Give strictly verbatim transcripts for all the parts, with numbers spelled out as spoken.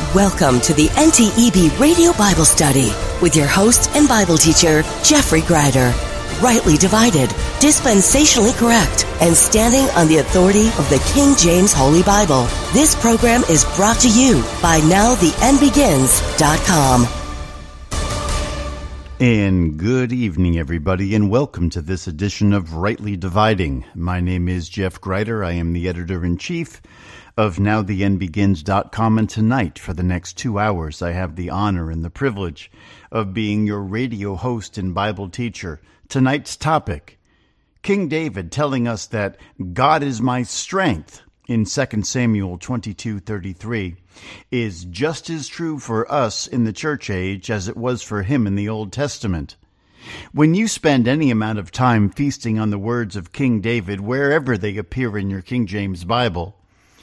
Welcome to the N T E B Radio Bible Study with your host and Bible teacher, Jeffrey Greider. Rightly divided, dispensationally correct, and standing on the authority of the King James Holy Bible. This program is brought to you by now the end begins dot com. And good evening, everybody, and welcome to this edition of Rightly Dividing. My name is Jeff Greider. I am the editor-in-chief of now the end begins dot com, and tonight, for the next two hours, I have the honor and the privilege of being your radio host and Bible teacher. Tonight's topic, King David telling us that God is my strength in Second Samuel twenty-two thirty-three is just as true for us in the church age as it was for him in the Old Testament. When you spend any amount of time feasting on the words of King David, wherever they appear in your King James Bible,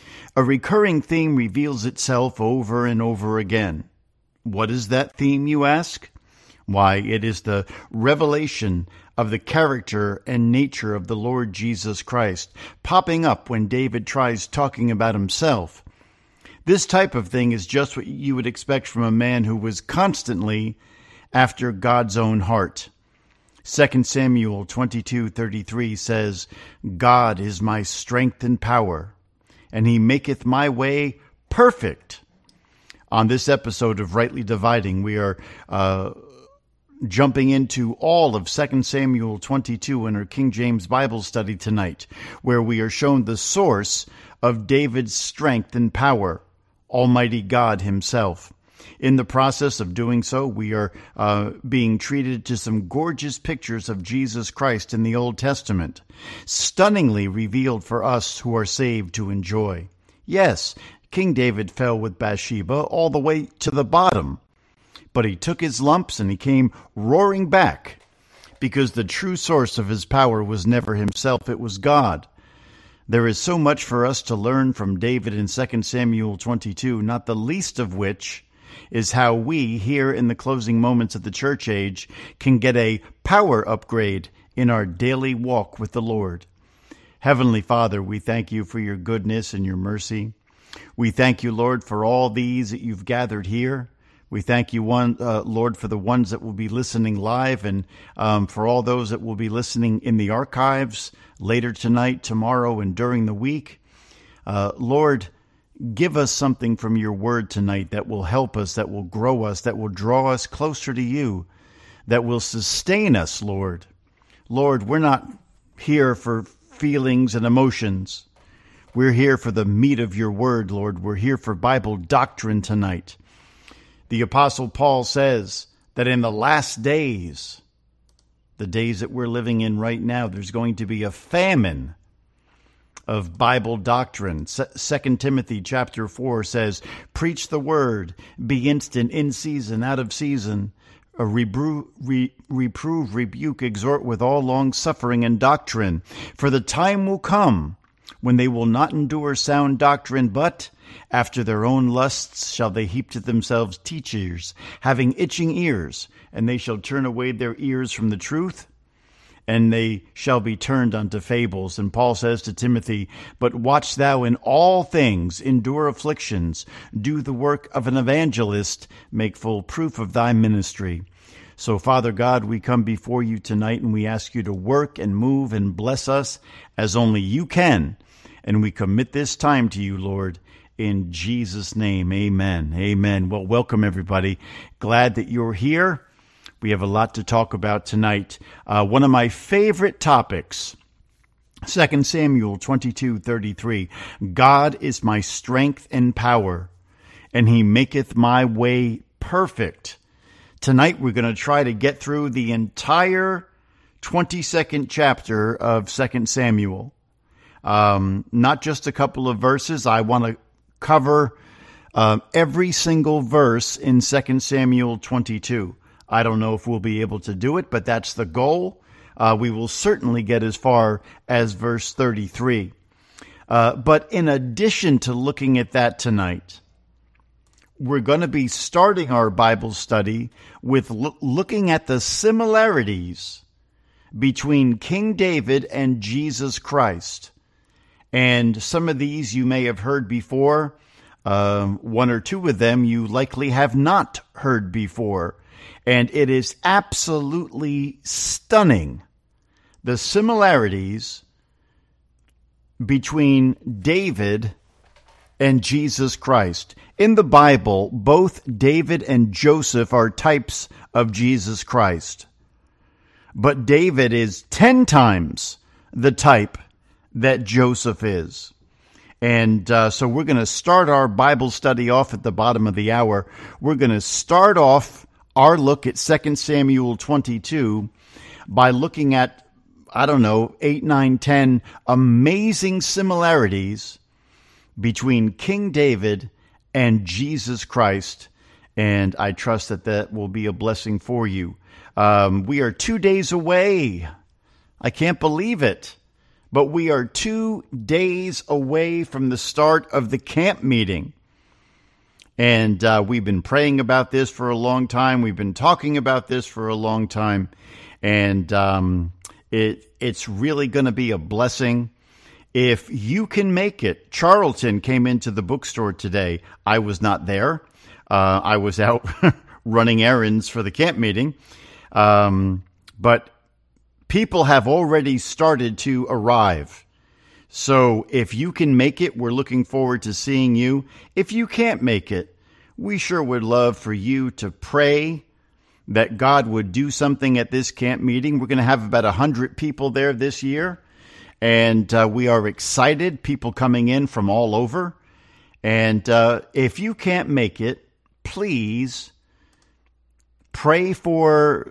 a recurring theme reveals itself over and over again. What is that theme, you ask? Why, it is the revelation of the character and nature of the Lord Jesus Christ, popping up when David tries talking about himself. This type of thing is just what you would expect from a man who was constantly after God's own heart. Second Samuel twenty-two thirty-three says, God is my strength and power, and he maketh my way perfect. On this episode of Rightly Dividing, we are uh, jumping into all of Second Samuel twenty-two in our King James Bible study tonight, where we are shown the source of David's strength and power, Almighty God himself. In the process of doing so, we are uh, being treated to some gorgeous pictures of Jesus Christ in the Old Testament, stunningly revealed for us who are saved to enjoy. Yes, King David fell with Bathsheba all the way to the bottom, but he took his lumps and he came roaring back, because the true source of his power was never himself, it was God. There is so much for us to learn from David in Second Samuel twenty-two, not the least of which is how we, here in the closing moments of the church age, can get a power upgrade in our daily walk with the Lord. Heavenly Father, we thank you for your goodness and your mercy. We thank you, Lord, for all these that you've gathered here. We thank you, one, uh, Lord, for the ones that will be listening live, and um, for all those that will be listening in the archives later tonight, tomorrow, and during the week. Uh, Lord, give us something from your word tonight that will help us, that will grow us, that will draw us closer to you, that will sustain us, Lord. Lord, we're not here for feelings and emotions. We're here for the meat of your word, Lord. We're here for Bible doctrine tonight. The Apostle Paul says that in the last days, the days that we're living in right now, there's going to be a famine of Bible doctrine. Second Timothy chapter four says, preach the word, be instant, in season, out of season, a reprove, re, reprove, rebuke, exhort with all long suffering and doctrine. For the time will come when they will not endure sound doctrine, but after their own lusts shall they heap to themselves teachers, having itching ears, and they shall turn away their ears from the truth, and they shall be turned unto fables. And Paul says to Timothy, but watch thou in all things, endure afflictions, do the work of an evangelist, make full proof of thy ministry. So, Father God, we come before you tonight, and we ask you to work and move and bless us as only you can. And we commit this time to you, Lord, in Jesus' name. Amen. Amen. Well, welcome, everybody. Glad that you're here. We have a lot to talk about tonight. Uh, one of my favorite topics, Second Samuel twenty-two thirty-three. God is my strength and power, and he maketh my way perfect. Tonight we're going to try to get through the entire twenty-second chapter of Second Samuel. Um, not just a couple of verses. I want to cover uh, every single verse in Second Samuel twenty-two. I don't know if we'll be able to do it, but that's the goal. Uh, we will certainly get as far as verse thirty-three. Uh, but in addition to looking at that tonight, we're going to be starting our Bible study with lo- looking at the similarities between King David and Jesus Christ. And some of these you may have heard before. Um, one or two of them you likely have not heard before. And it is absolutely stunning, the similarities between David and Jesus Christ. In the Bible, both David and Joseph are types of Jesus Christ. But David is ten times the type that Joseph is. And uh, so we're going to start our Bible study off at the bottom of the hour. We're going to start off our look at Second Samuel twenty-two by looking at, I don't know, eight, nine, ten amazing similarities between King David and Jesus Christ. And I trust that that will be a blessing for you. Um, we are two days away. I can't believe it. But we are two days away from the start of the camp meeting. And uh, we've been praying about this for a long time. We've been talking about this for a long time. And um, it it's really going to be a blessing. If you can make it, Charlton came into the bookstore today. I was not there. Uh, I was out running errands for the camp meeting. Um, but people have already started to arrive. So if you can make it, we're looking forward to seeing you. If you can't make it, we sure would love for you to pray that God would do something at this camp meeting. We're going to have about one hundred people there this year. And uh, we are excited, people coming in from all over. And uh, if you can't make it, please pray for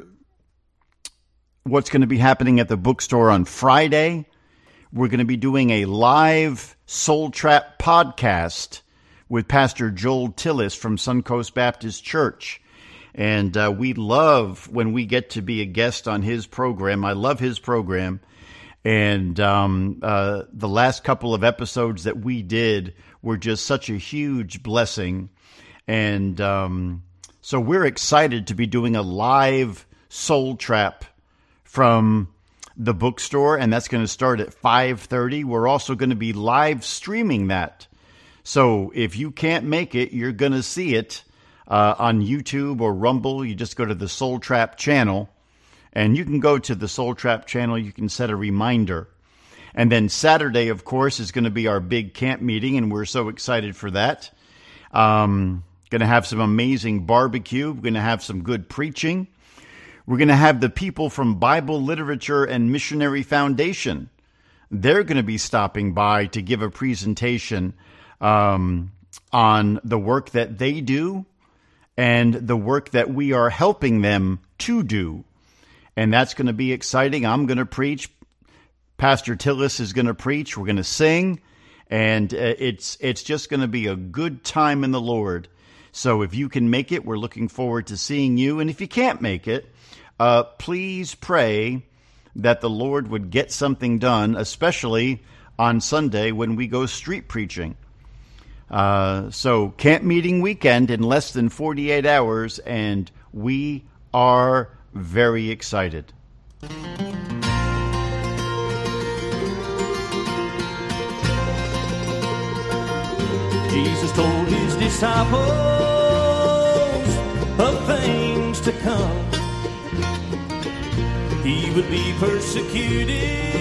what's going to be happening at the bookstore on Friday. We're going to be doing a live Soul Trap podcast with Pastor Joel Tillis from Suncoast Baptist Church. And uh, we love when we get to be a guest on his program. I love his program. And um, uh, the last couple of episodes that we did were just such a huge blessing. And um, so we're excited to be doing a live Soul Trap from the bookstore, and that's going to start at five thirty. We're also going to be live streaming that. So if you can't make it, you're going to see it uh, on YouTube or Rumble. You just go to the Soul Trap channel, and you can go to the Soul Trap channel. You can set a reminder. And then Saturday, of course, is going to be our big camp meeting, and we're so excited for that. Um, going to have some amazing barbecue. We're going to have some good preaching. We're going to have the people from Bible Literature and Missionary Foundation. They're going to be stopping by to give a presentation um, on the work that they do and the work that we are helping them to do. And that's going to be exciting. I'm going to preach. Pastor Tillis is going to preach. We're going to sing. And uh, it's it's just going to be a good time in the Lord. So if you can make it, we're looking forward to seeing you. And if you can't make it, Uh, please pray that the Lord would get something done, especially on Sunday when we go street preaching. Uh, so camp meeting weekend in less than forty-eight hours, and we are very excited. Jesus told his disciples of things to come. He would be persecuted,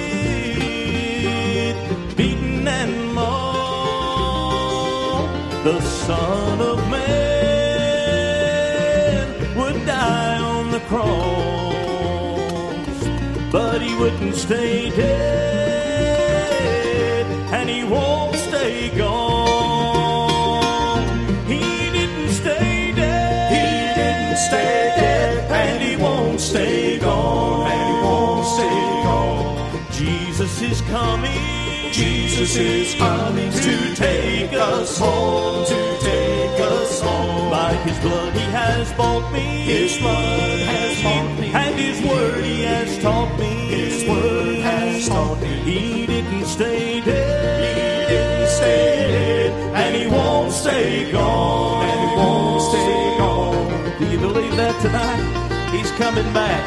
beaten and mauled. The Son of Man would die on the cross, but he wouldn't stay dead, and he won't stay gone. He didn't stay dead, he didn't stay dead, and he won't stay gone. Jesus is coming, Jesus is coming to take us home, to take us home. By his blood he has bought me, his blood has bought me, and his word he has taught me, his word has taught me. He didn't stay dead, he didn't stay dead, and he won't stay gone, and he won't stay gone. Do you believe that tonight? He's coming back.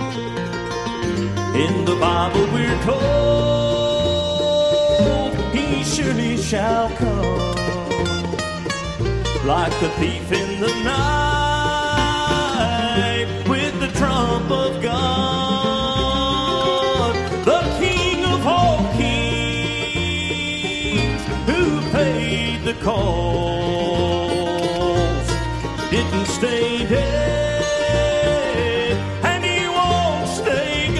In the Bible we're told he surely shall come. Like a thief in the night, with the trump of God, the King of all kings, who paid the calls, didn't stay dead, and he won't stay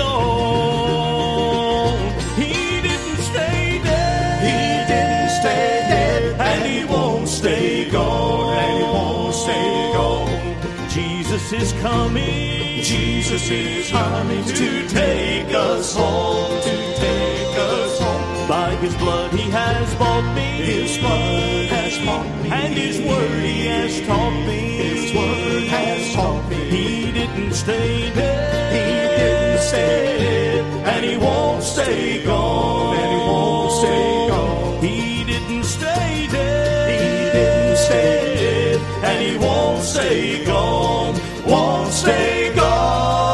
gone. He didn't stay dead, he didn't stay dead, and he won't stay gone, and he won't stay gone. Jesus is coming, Jesus is coming to take us home, to take us home. By his blood he has bought me, his blood has bought me, and his word he has taught me, his word has taught me. He didn't stay dead, he didn't stay dead, and he won't stay gone, and he won't stay gone. He didn't stay dead, he didn't stay dead, and he won't stay gone, won't stay gone.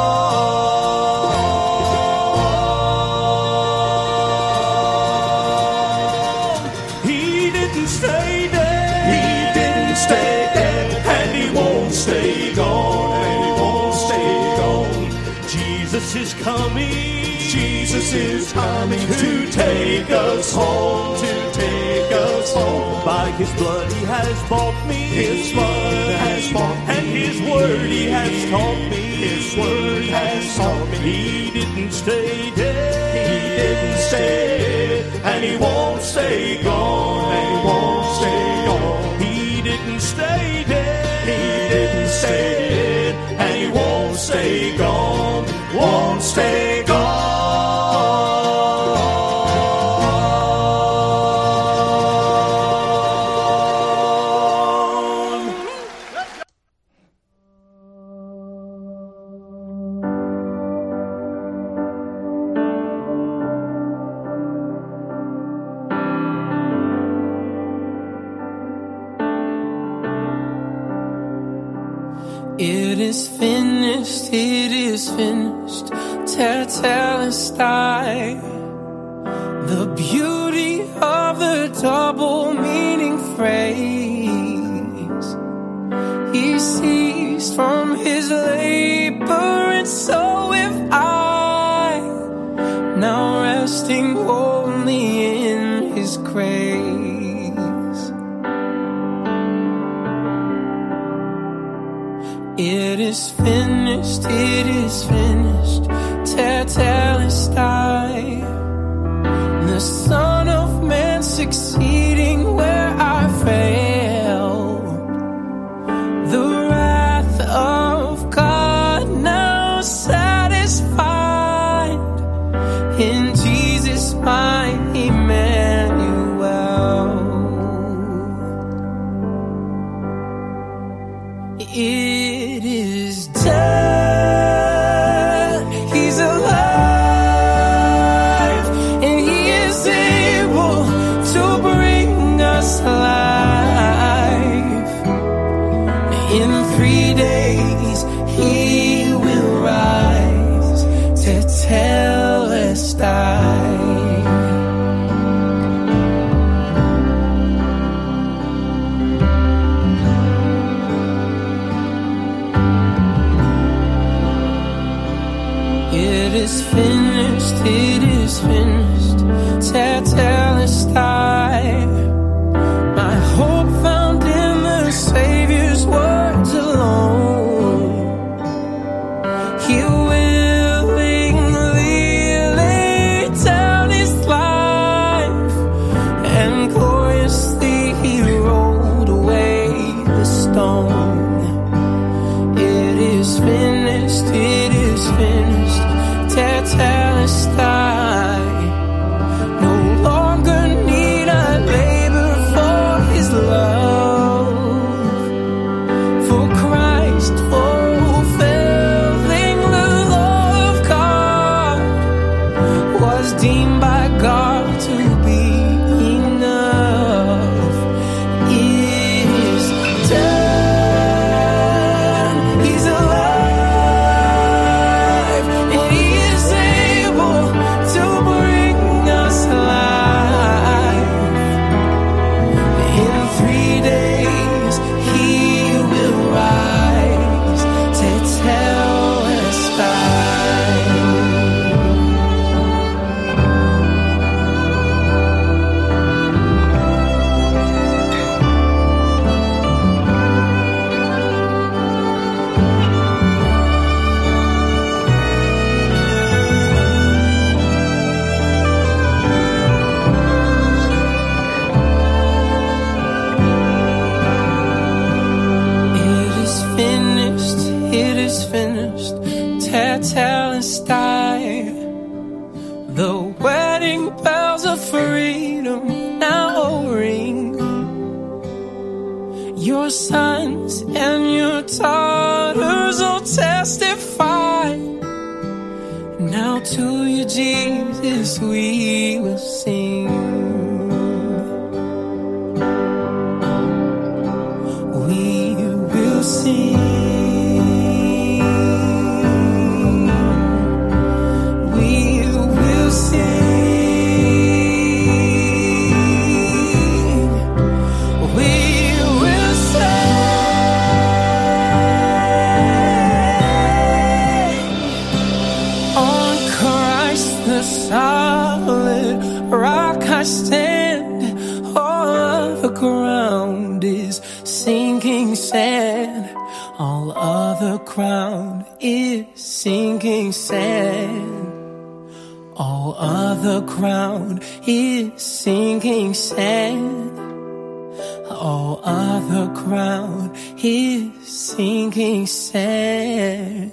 He didn't stay dead, he didn't stay dead, and he won't stay gone, and he won't stay gone. Jesus is coming, Jesus is coming to take us home, to take us home. By his blood he has bought me, his blood has bought me, and his word he has taught me, his word has taught me. He didn't stay dead, he didn't stay dead, and he won't stay gone, and he won't stay gone. He didn't stay dead, he didn't stay dead, and he won't stay gone, won't stay gone. It is finished, it is finished, Tetelestai. The beauty of the double meaning phrase. He ceased from his labor, and so have I, now resting only in his grace. It is finished, it is finished, Tetelestai. The Son of Man succeeding where I failed. The wrath of God now satisfied in Jesus my Emmanuel. It is done. He's alive, and he is able to bring us life. In three days he will rise to Tetelestai. It is finished, it is finished, Tetelestai. My hope found in the Savior's words alone. He willingly laid down his life, and gloriously he rolled away the stone. It is finished, it is finished, Tetelestai. No longer need I labor for his love, for Christ fulfilling the law of God was deemed by God to be enough. must I. The wedding bells of freedom now ring. Your sons and your daughters will testify. Now to you, Jesus, we will sing. We will sing. We will sing. Solid rock I stand, all of the ground is sinking sand. All of the ground is sinking sand. All of the ground is sinking sand. All of the ground is sinking sand.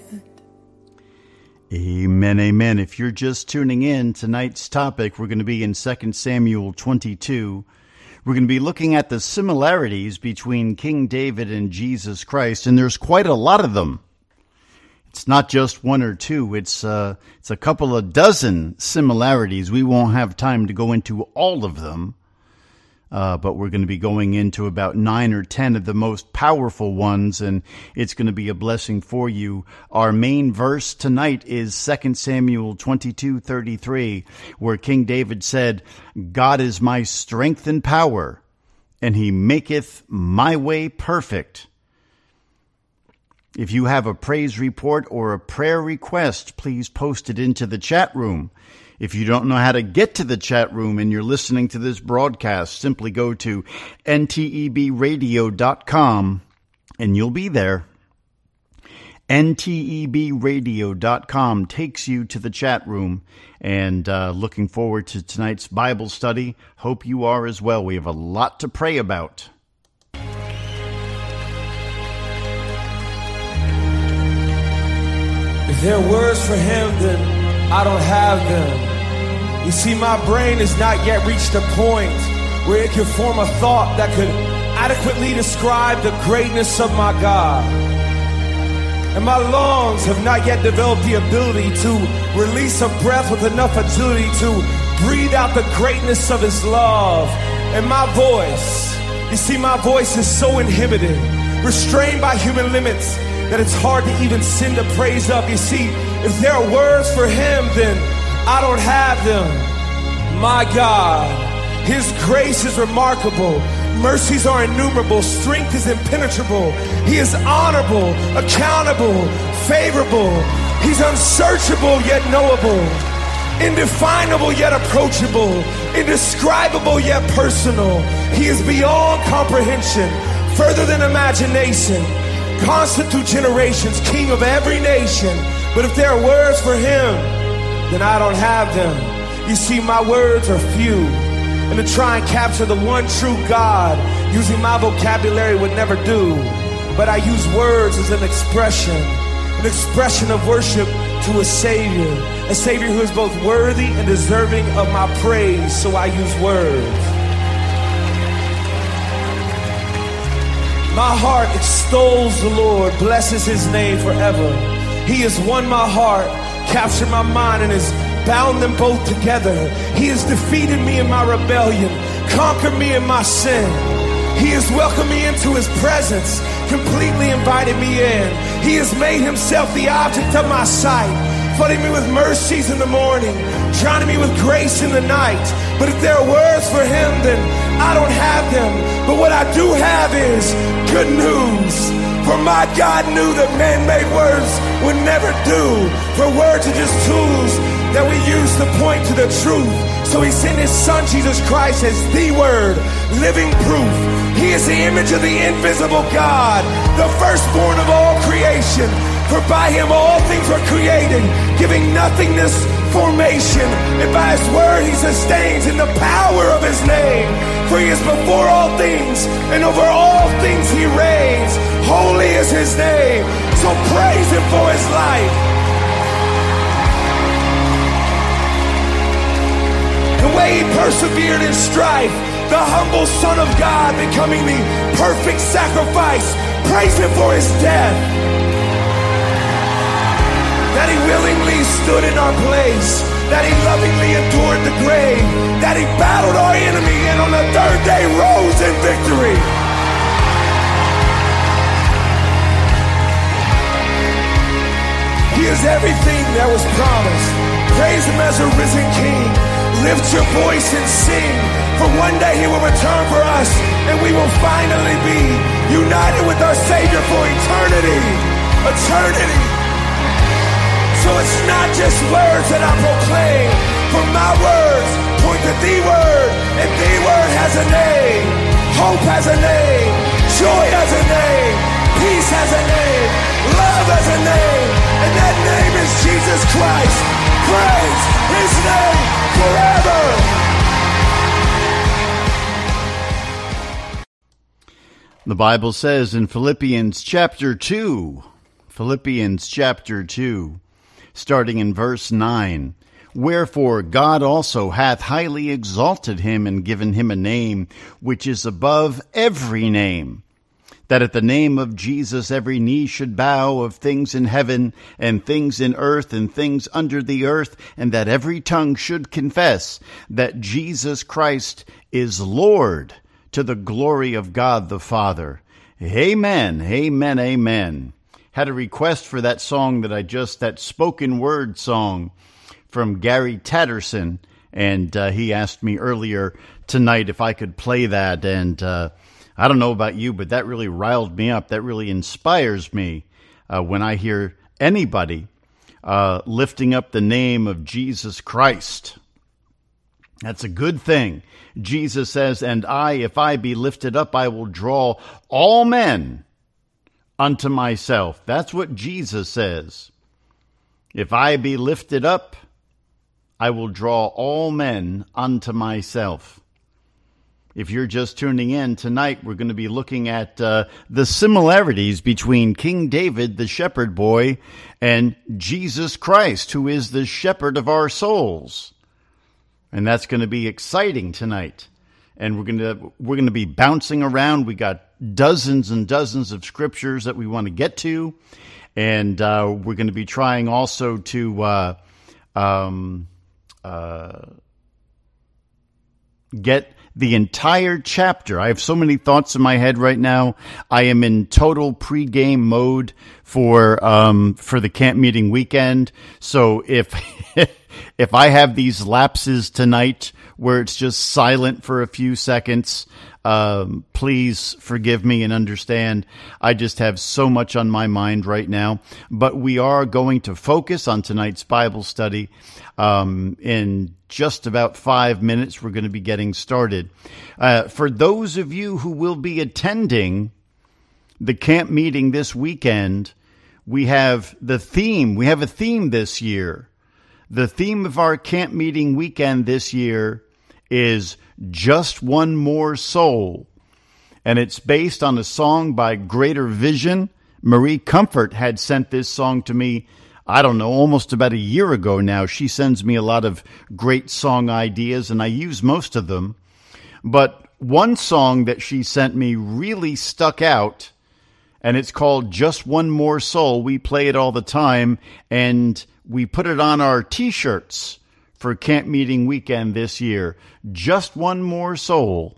Amen, amen. If you're just tuning in, tonight's topic, we're going to be in Second Samuel twenty-two. We're going to be looking at the similarities between King David and Jesus Christ, and there's quite a lot of them. It's not just one or two. It's uh, it's a couple of dozen similarities. We won't have time to go into all of them, uh, but we're going to be going into about nine or ten of the most powerful ones, and it's going to be a blessing for you. Our main verse tonight is Second Samuel twenty-two thirty-three, where King David said, God is my strength and power, and he maketh my way perfect. If you have a praise report or a prayer request, please post it into the chat room. If you don't know how to get to the chat room and you're listening to this broadcast, simply go to N T E B radio dot com and you'll be there. N T E B radio dot com takes you to the chat room, and uh, looking forward to tonight's Bible study. Hope you are as well. We have a lot to pray about. If there are words for him, then I don't have them. You see, my brain has not yet reached a point where it can form a thought that could adequately describe the greatness of my God. And my lungs have not yet developed the ability to release a breath with enough agility to breathe out the greatness of his love. And my voice, you see, my voice is so inhibited, restrained by human limits, that it's hard to even send a praise up. You see, if there are words for him, then I don't have them. My God, his grace is remarkable. Mercies are innumerable. Strength is impenetrable. He is honorable, accountable, favorable. He's unsearchable yet knowable. Indefinable yet approachable. Indescribable yet personal. He is beyond comprehension, further than imagination. Constant through generations, king of every nation. But if there are words for him, then I don't have them. You see, my words are few. And to try and capture the one true God using my vocabulary would never do. But I use words as an expression, an expression of worship to a Savior, a Savior who is both worthy and deserving of my praise. So I use words. My heart extols the Lord, blesses his name forever. He has won my heart, captured my mind, and has bound them both together. He has defeated me in my rebellion, conquered me in my sin. He has welcomed me into his presence, completely invited me in. He has made himself the object of my sight, flooding me with mercies in the morning, drowning me with grace in the night. But if there are words for him, then I don't have them. But what I do have is good news. For my God knew that man-made words would never do. For words are just tools that we use to point to the truth. So he sent his son Jesus Christ as the word, living proof. He is the image of the invisible God, the firstborn of all creation. For by him all things were created, giving nothingness formation. And by his word he sustains in the power of his name. For he is before all things, and over all things he reigns. Holy is his name, so praise him for his life. way he persevered in strife, the humble Son of God becoming the perfect sacrifice. Praise him for his death. That he willingly stood in our place, that he lovingly endured the grave, that he battled our enemy and on the third day rose in victory. He is everything that was promised. Praise him as a risen King. Lift your voice and sing, for one day he will return for us, and we will finally be united with our Savior for eternity. Eternity. So it's not just words that I proclaim, for my words point to the word, and the word has a name. Hope has a name. Joy has a name. Peace has a name. Love has a name. And that name is Jesus Christ. Praise his name forever. The Bible says in Philippians chapter two, Philippians chapter two, starting in verse nine, wherefore God also hath highly exalted him and given him a name which is above every name, that at the name of Jesus every knee should bow, of things in heaven and things in earth and things under the earth, and that every tongue should confess that Jesus Christ is Lord, to the glory of God the Father. Amen, amen, amen. Had a request for that song that I just, that spoken word song from Gary Tatterson, and uh, he asked me earlier tonight if I could play that, and uh, I don't know about you, but that really riled me up. That really inspires me uh, when I hear anybody uh, lifting up the name of Jesus Christ. That's a good thing. Jesus says, and I, if I be lifted up, I will draw all men unto myself. That's what Jesus says. If I be lifted up, I will draw all men unto myself. If you're just tuning in tonight, we're going to be looking at uh, the similarities between King David, the shepherd boy, and Jesus Christ, who is the shepherd of our souls. And that's going to be exciting tonight. And we're going to we're going to be bouncing around. We got dozens and dozens of scriptures that we want to get to, and uh, we're going to be trying also to uh, um, uh, get the entire chapter. I have so many thoughts in my head right now. I am in total pre-game mode for um, for the camp meeting weekend. So if if I have these lapses tonight where it's just silent for a few seconds, um, please forgive me and understand. I just have so much on my mind right now. But we are going to focus on tonight's Bible study. Um, in just about five minutes, we're going to be getting started. Uh, for those of you who will be attending the camp meeting this weekend, we have the theme. We have a theme this year. The theme of our camp meeting weekend this year is Just One More Soul. And it's based on a song by Greater Vision. Marie Comfort had sent this song to me, I don't know, almost about a year ago now. She sends me a lot of great song ideas, and I use most of them. But one song that she sent me really stuck out, and it's called Just One More Soul. We play it all the time, and we put it on our T-shirts for camp meeting weekend this year. Just One More Soul.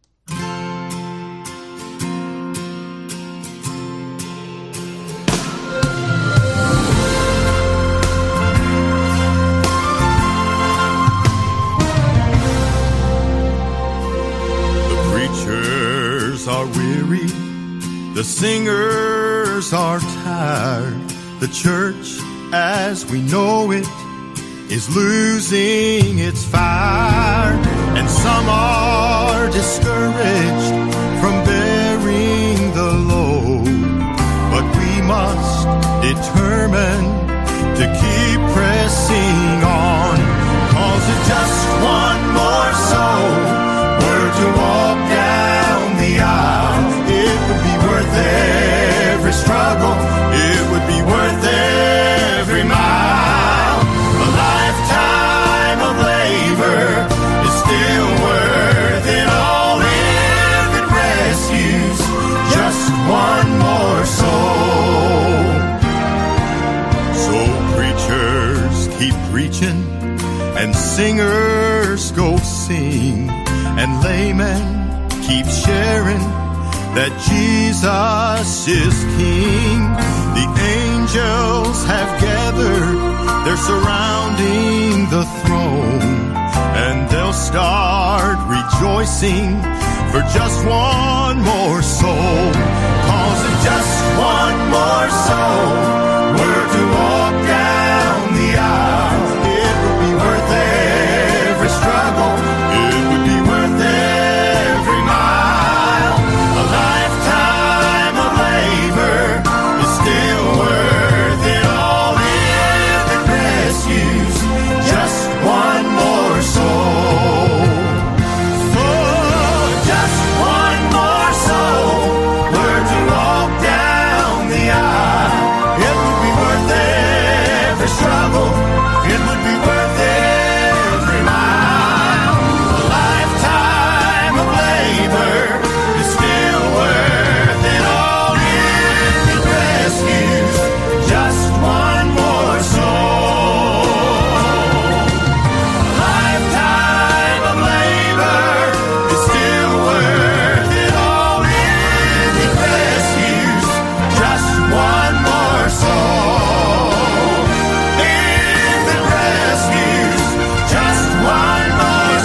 Are weary, the singers are tired, the church as we know it is losing its fire, and some are discouraged from bearing the load, but we must determine to keep pressing on, 'cause it's just one more soul, we're to walk down the aisle. It would be worth every struggle, it would be worth every mile. A lifetime of labor is layman, keep sharing that Jesus is King. The angels have gathered, they're surrounding the throne, and they'll start rejoicing for just one more soul. 'Cause if just one more soul were to walk down the aisle, it would be worth every struggle, it would be worth every mile. A lifetime of labor is still worth it all if it rescues just one more soul. Oh, just one more soul were to walk down the aisle, it would be worth every struggle, it would be worth every mile. A lifetime of labor is still worth it all if it rescues just one more soul. A lifetime of labor is still worth it all if it rescues just one more soul. If it rescues just one more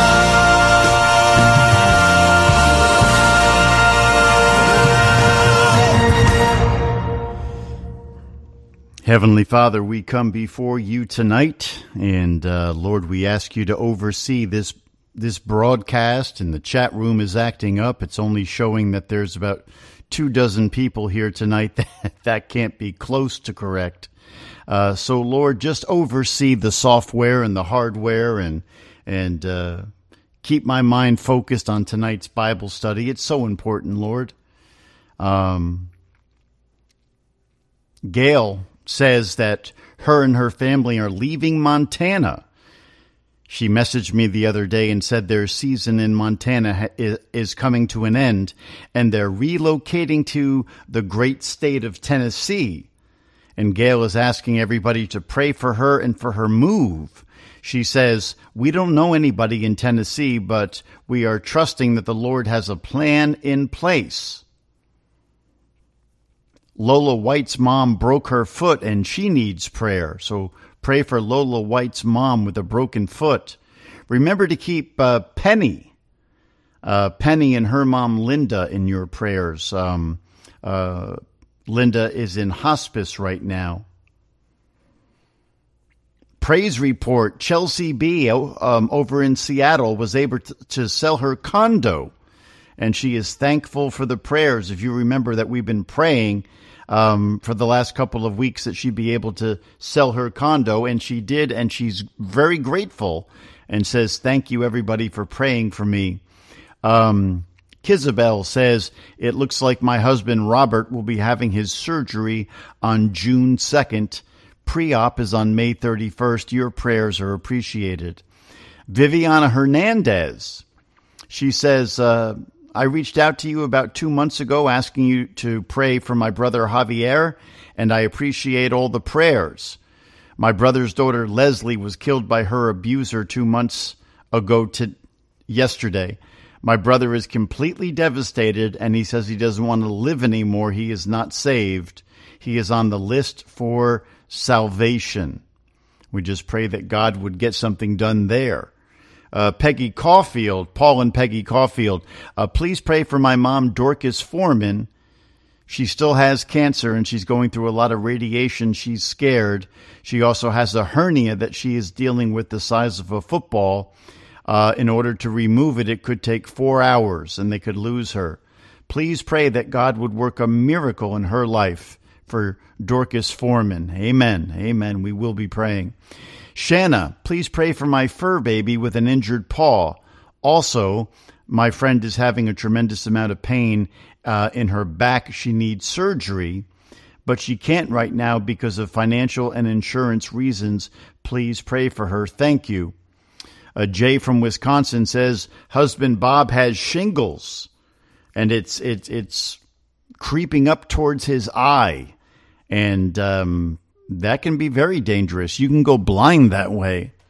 Heavenly Father, we come before you tonight, and uh, Lord, we ask you to oversee this this broadcast, and the chat room is acting up. It's only showing that there's about two dozen people here tonight. That, that can't be close to correct. Uh, so, Lord, just oversee the software and the hardware, and and uh, keep my mind focused on tonight's Bible study. It's so important, Lord. Um, Gail says that her and her family are leaving Montana. She messaged me the other day and said their season in Montana ha- is coming to an end, and they're relocating to the great state of Tennessee. And Gail is asking everybody to pray for her and for her move. She says, "We don't know anybody in Tennessee, but we are trusting that the Lord has a plan in place." Lola White's mom broke her foot and she needs prayer. So pray for Lola White's mom with a broken foot. Remember to keep uh, Penny, uh, Penny and her mom Linda in your prayers. Um, uh, Linda is in hospice right now. Praise report, Chelsea B. Um, over in Seattle was able to, to sell her condo, and she is thankful for the prayers. If you remember that we've been praying um, for the last couple of weeks that she'd be able to sell her condo, and she did, and she's very grateful and says, "Thank you, everybody, for praying for me." Um, Kizabel says, "It looks like my husband Robert will be having his surgery on June second. Pre-op is on May thirty-first. Your prayers are appreciated." Viviana Hernandez, she says, uh, "I reached out to you about two months ago asking you to pray for my brother Javier, and I appreciate all the prayers. My brother's daughter Leslie was killed by her abuser two months ago to yesterday. My brother is completely devastated, and he says he doesn't want to live anymore. He is not saved. He is on the list for salvation." We just pray that God would get something done there. Uh, Peggy Caulfield, Paul and Peggy Caulfield, uh, please pray for my mom, Dorcas Foreman. She still has cancer, and she's going through a lot of radiation. She's scared. She also has a hernia that she is dealing with the size of a football. Uh, in order to remove it, it could take four hours, and they could lose her. Please pray that God would work a miracle in her life for Dorcas Foreman. Amen. Amen. We will be praying. Shanna, please pray for my fur baby with an injured paw. Also, my friend is having a tremendous amount of pain uh, in her back. She needs surgery, but she can't right now because of financial and insurance reasons. Please pray for her. Thank you. Uh, Jay from Wisconsin says, husband Bob has shingles, and it's it's it's creeping up towards his eye, and um, that can be very dangerous. You can go blind that way.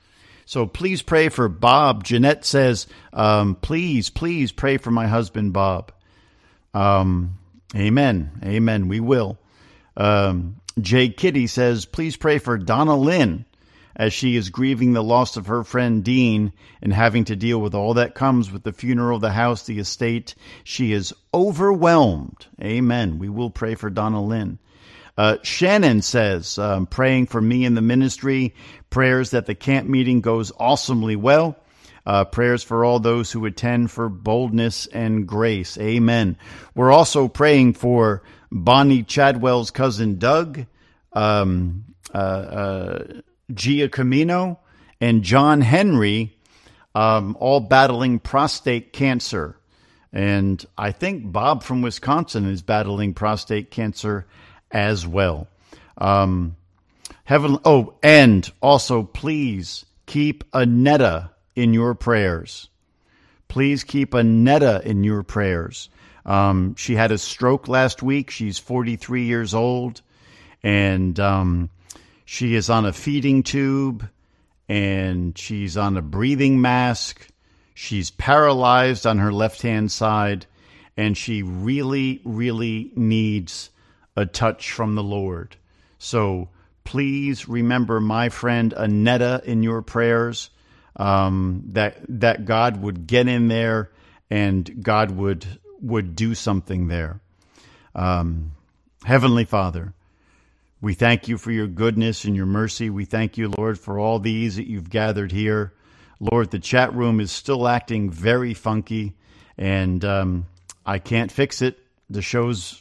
So please pray for Bob. Jeanette says, um, please, please pray for my husband, Bob. Um, amen. Amen. We will. Um, Jay Kitty says, please pray for Donna Lynn as she is grieving the loss of her friend Dean and having to deal with all that comes with the funeral, the house, the estate. She is overwhelmed. Amen. We will pray for Donna Lynn. Uh, Shannon says, um, praying for me in the ministry, prayers that the camp meeting goes awesomely well. Uh, prayers for all those who attend for boldness and grace. Amen. We're also praying for Bonnie Chadwell's cousin Doug, um, uh, uh, Gia Camino, and John Henry, um, all battling prostate cancer. And I think Bob from Wisconsin is battling prostate cancer as well. Um, heaven, oh, and also please keep Annetta in your prayers. Please keep Annetta in your prayers. Um, she had a stroke last week. She's forty-three years old, and um, she is on a feeding tube, and she's on a breathing mask. She's paralyzed on her left-hand side, and she really, really needs a touch from the Lord. So please remember my friend Annetta in your prayers, um, that that God would get in there and God would would do something there. Um, Heavenly Father, we thank you for your goodness and your mercy. We thank you, Lord, for all these that you've gathered here. Lord, the chat room is still acting very funky, and um, I can't fix it. The show's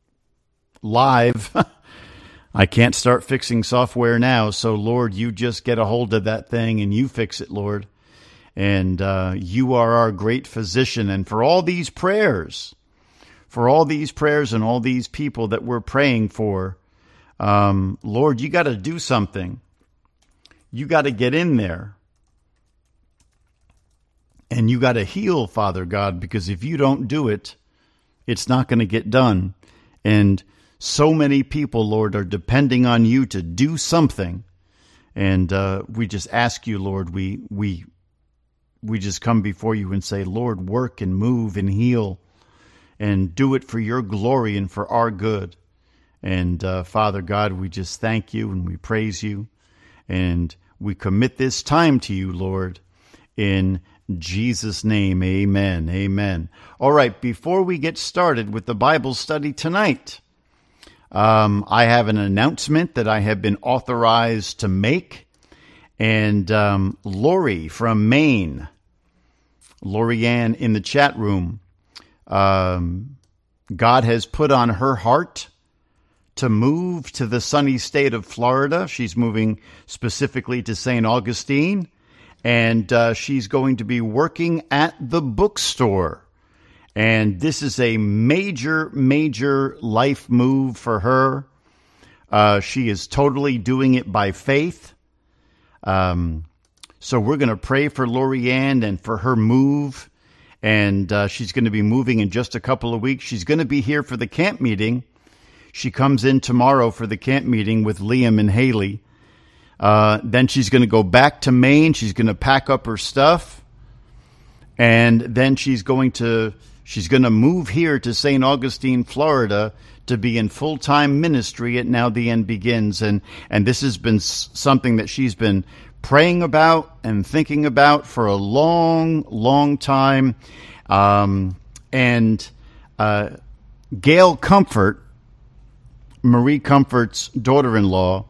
live. I can't start fixing software now. So, Lord, you just get a hold of that thing and you fix it, Lord. And uh, you are our great physician. And for all these prayers, for all these prayers and all these people that we're praying for, um, Lord, you got to do something. You got to get in there. And you got to heal, Father God, because if you don't do it, it's not going to get done. And so many people, Lord, are depending on you to do something. And uh, we just ask you, Lord, we we we just come before you and say, Lord, work and move and heal and do it for your glory and for our good. And uh, Father God, we just thank you and we praise you. And we commit this time to you, Lord, in Jesus' name. Amen. Amen. All right, before we get started with the Bible study tonight, Um, I have an announcement that I have been authorized to make. And um, Lori from Maine, Lori Ann in the chat room, um, God has put on her heart to move to the sunny state of Florida. She's moving specifically to Saint Augustine, and uh, she's going to be working at the bookstore. And this is a major, major life move for her. Uh, she is totally doing it by faith. Um, so we're going to pray for Lori Ann and for her move. And uh, she's going to be moving in just a couple of weeks. She's going to be here for the camp meeting. She comes in tomorrow for the camp meeting with Liam and Haley. Uh, then she's going to go back to Maine. She's going to pack up her stuff. And then she's going to... She's going to move here to Saint Augustine, Florida, to be in full-time ministry at Now the End Begins. And, and this has been something that she's been praying about and thinking about for a long, long time. Um, and uh, Gail Comfort, Marie Comfort's daughter-in-law,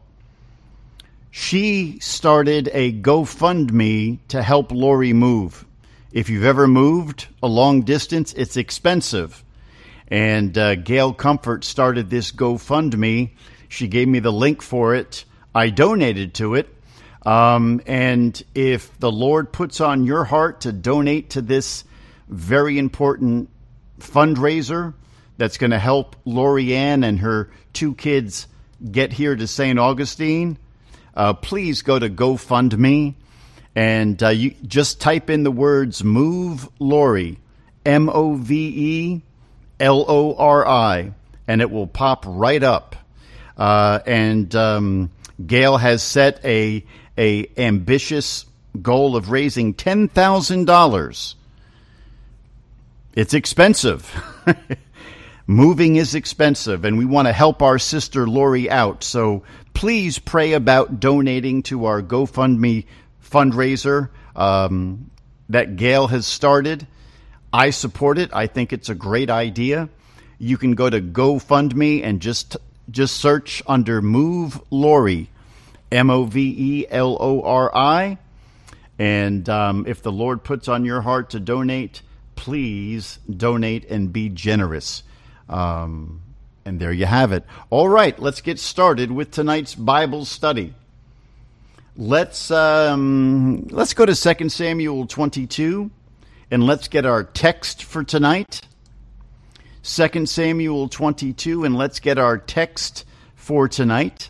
she started a GoFundMe to help Lori move. If you've ever moved a long distance, it's expensive. And uh, Gail Comfort started this GoFundMe. She gave me the link for it. I donated to it. Um, and if the Lord puts on your heart to donate to this very important fundraiser that's going to help Lori Ann and her two kids get here to Saint Augustine, uh, please go to GoFundMe. And uh, you just type in the words Move Lori, M O V E L O R I, and it will pop right up. Uh, and um, Gail has set a a ambitious goal of raising ten thousand dollars. It's expensive. Moving is expensive, and we want to help our sister Lori out. So please pray about donating to our GoFundMe fundraiser um, that Gail has started. I support it. I think it's a great idea. You can go to GoFundMe and just just search under Move Lori, M O V E L O R I. And um, if the Lord puts on your heart to donate, please donate and be generous. Um, and there you have it. All right, let's get started with tonight's Bible study. Let's um, let's go to Second Samuel twenty-two, and let's get our text for tonight. Second Samuel twenty-two, and let's get our text for tonight.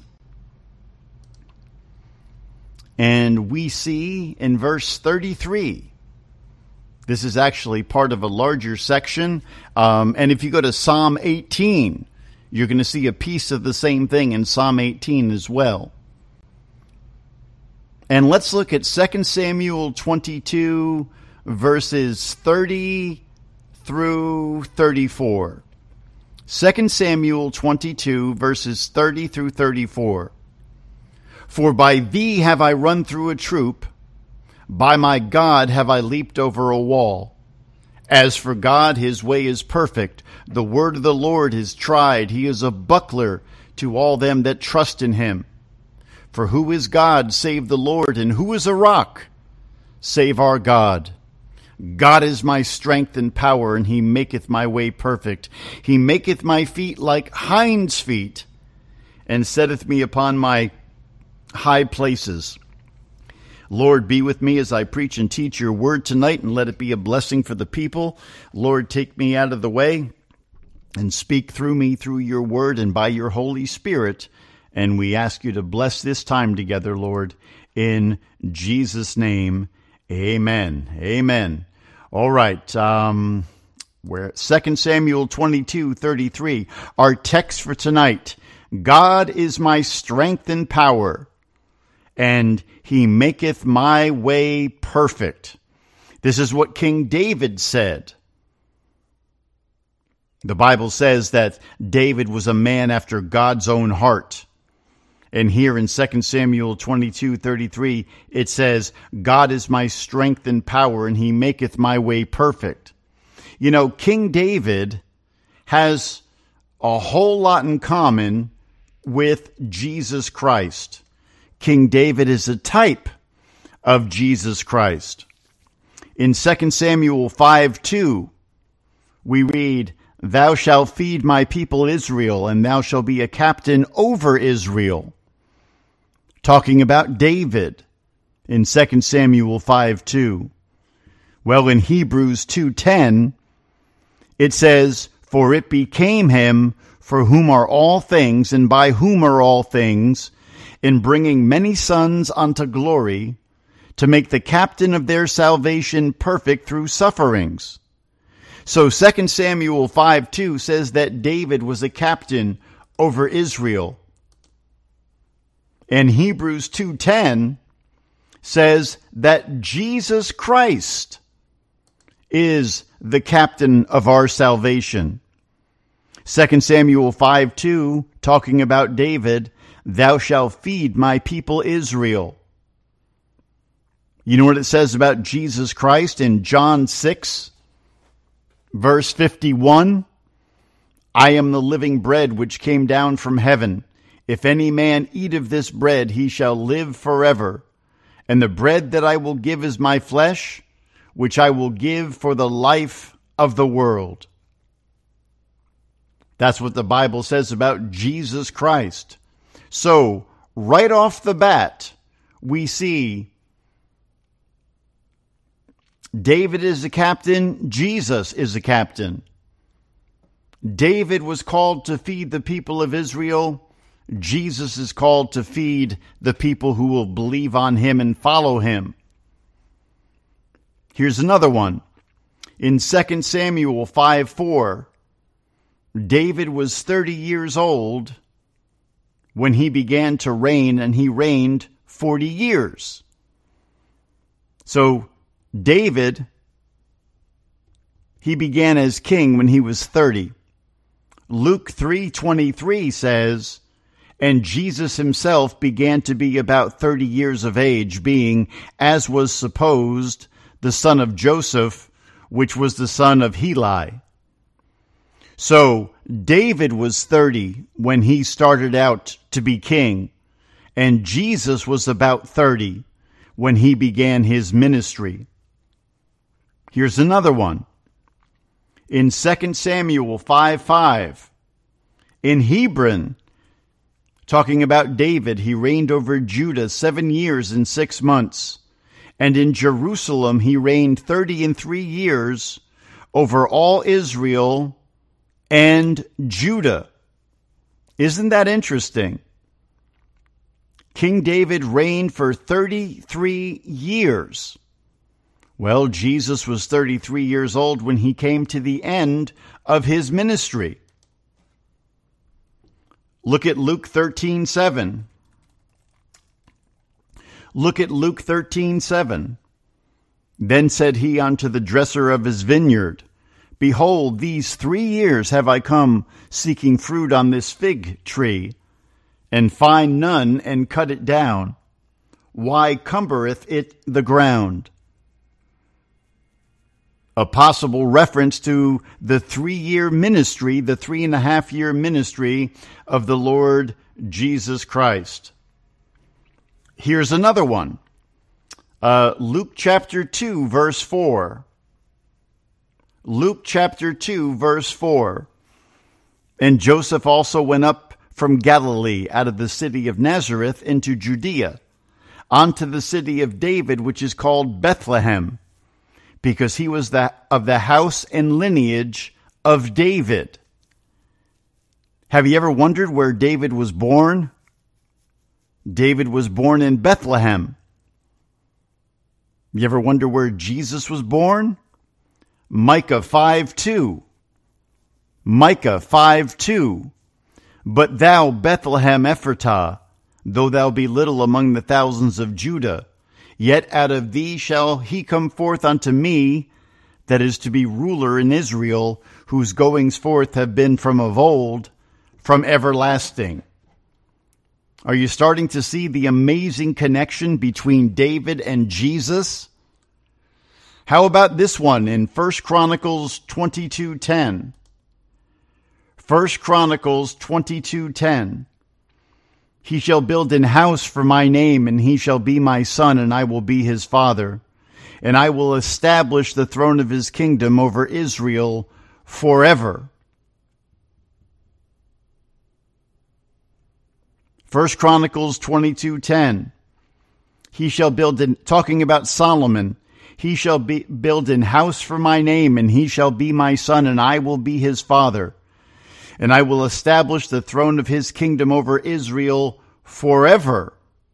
And we see in verse thirty-three, this is actually part of a larger section. Um, and if you go to Psalm eighteen, you're going to see a piece of the same thing in Psalm eighteen as well. And let's look at Second Samuel twenty-two, verses thirty through thirty-four. Second Samuel twenty-two, verses thirty through thirty-four. For by thee have I run through a troop, by my God have I leaped over a wall. As for God, his way is perfect. The word of the Lord is tried. He is a buckler to all them that trust in him. For who is God save the Lord, and who is a rock save our God? God is my strength and power, and he maketh my way perfect. He maketh my feet like hinds' feet, and setteth me upon my high places. Lord, be with me as I preach and teach your word tonight, and let it be a blessing for the people. Lord, take me out of the way and speak through me through your word and by your Holy Spirit. And we ask you to bless this time together, Lord, in Jesus' name. Amen. Amen. All right. Um, we're at Second Samuel twenty-two, thirty-three. Our text for tonight. God is my strength and power, and he maketh my way perfect. This is what King David said. The Bible says that David was a man after God's own heart. And here in Second Samuel twenty-two, thirty-three, it says, God is my strength and power, and he maketh my way perfect. You know, King David has a whole lot in common with Jesus Christ. King David is a type of Jesus Christ. In Second Samuel five two, we read, Thou shalt feed my people Israel, and thou shalt be a captain over Israel. Talking about David in Second Samuel five two. Well, in Hebrews two ten, it says, For it became him for whom are all things, and by whom are all things, in bringing many sons unto glory, to make the captain of their salvation perfect through sufferings. So Second Samuel five two says that David was a captain over Israel. And Hebrews two ten says that Jesus Christ is the captain of our salvation. Second Samuel five two, talking about David, Thou shalt feed my people Israel. You know what it says about Jesus Christ in John six, verse fifty-one? I am the living bread which came down from heaven. If any man eat of this bread, he shall live forever. And the bread that I will give is my flesh, which I will give for the life of the world. That's what the Bible says about Jesus Christ. So, right off the bat, we see David is a captain, Jesus is a captain. David was called to feed the people of Israel. Jesus is called to feed the people who will believe on him and follow him. Here's another one. In Second Samuel five four, David was thirty years old when he began to reign, and he reigned forty years. So David, he began as king when he was thirty. Luke three twenty-three says, and Jesus himself began to be about thirty years of age, being, as was supposed, the son of Joseph, which was the son of Heli. So David was thirty when he started out to be king, and Jesus was about thirty when he began his ministry. Here's another one. In Second Samuel five five, in Hebron, talking about David, he reigned over Judah seven years and six months. And in Jerusalem, he reigned thirty and three years over all Israel and Judah. Isn't that interesting? King David reigned for thirty-three years. Well, Jesus was thirty-three years old when he came to the end of his ministry. Look at Luke thirteen seven. Look at Luke thirteen seven. Then said he unto the dresser of his vineyard, behold, these three years have I come seeking fruit on this fig tree, and find none, and cut it down. Why cumbereth it the ground? A possible reference to the three-year ministry, the three and a half year ministry of the Lord Jesus Christ. Here's another one. Uh, Luke chapter two, verse four. Luke chapter two, verse four. And Joseph also went up from Galilee out of the city of Nazareth into Judea, unto the city of David, which is called Bethlehem, because he was the, of the house and lineage of David. Have you ever wondered where David was born? David was born in Bethlehem. You ever wonder where Jesus was born? Micah five two. Micah five two. But thou, Bethlehem Ephratah, though thou be little among the thousands of Judah, yet out of thee shall he come forth unto me, that is to be ruler in Israel, whose goings forth have been from of old, from everlasting. Are you starting to see the amazing connection between David and Jesus? How about this one in First Chronicles twenty-two ten? First Chronicles twenty-two ten. He shall build an house for my name, and he shall be my son, and I will be his father. And I will establish the throne of his kingdom over Israel forever. First Chronicles twenty-two ten. He shall build, an, talking about Solomon, he shall be, build an house for my name, and he shall be my son, and I will be his father. And I will establish the throne of his kingdom over Israel forever.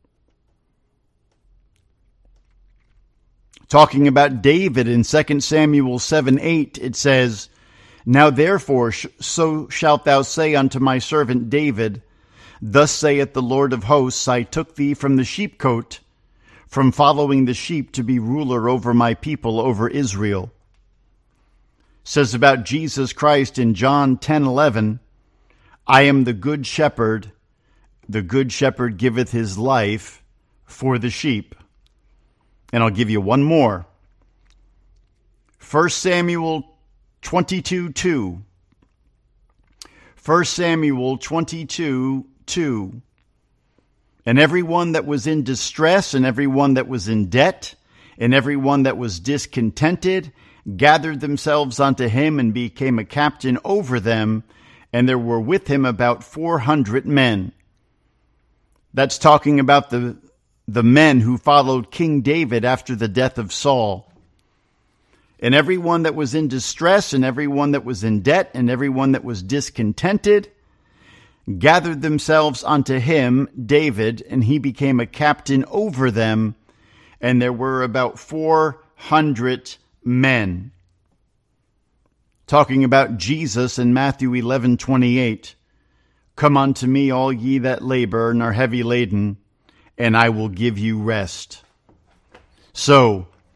Talking about David in Second Samuel seven eight, it says, Now therefore so shalt thou say unto my servant David, Thus saith the Lord of hosts, I took thee from the sheepcote, from following the sheep, to be ruler over my people, over Israel. Says about Jesus Christ in John ten eleven, I am the good shepherd. The good shepherd giveth his life for the sheep. And I'll give you one more. First Samuel twenty-two two. First Samuel twenty-two two. And every one that was in distress, and every one that was in debt, and every one that was discontented, gathered themselves unto him, and became a captain over them, and there were with him about four hundred men. That's talking about the, the men who followed King David after the death of Saul. And every one that was in distress, and every one that was in debt, and every one that was discontented, gathered themselves unto him, David, and he became a captain over them, and there were about four hundred men. Talking about Jesus in Matthew eleven twenty-eight. Come unto me, all ye that labor and are heavy laden, and I will give you rest. So,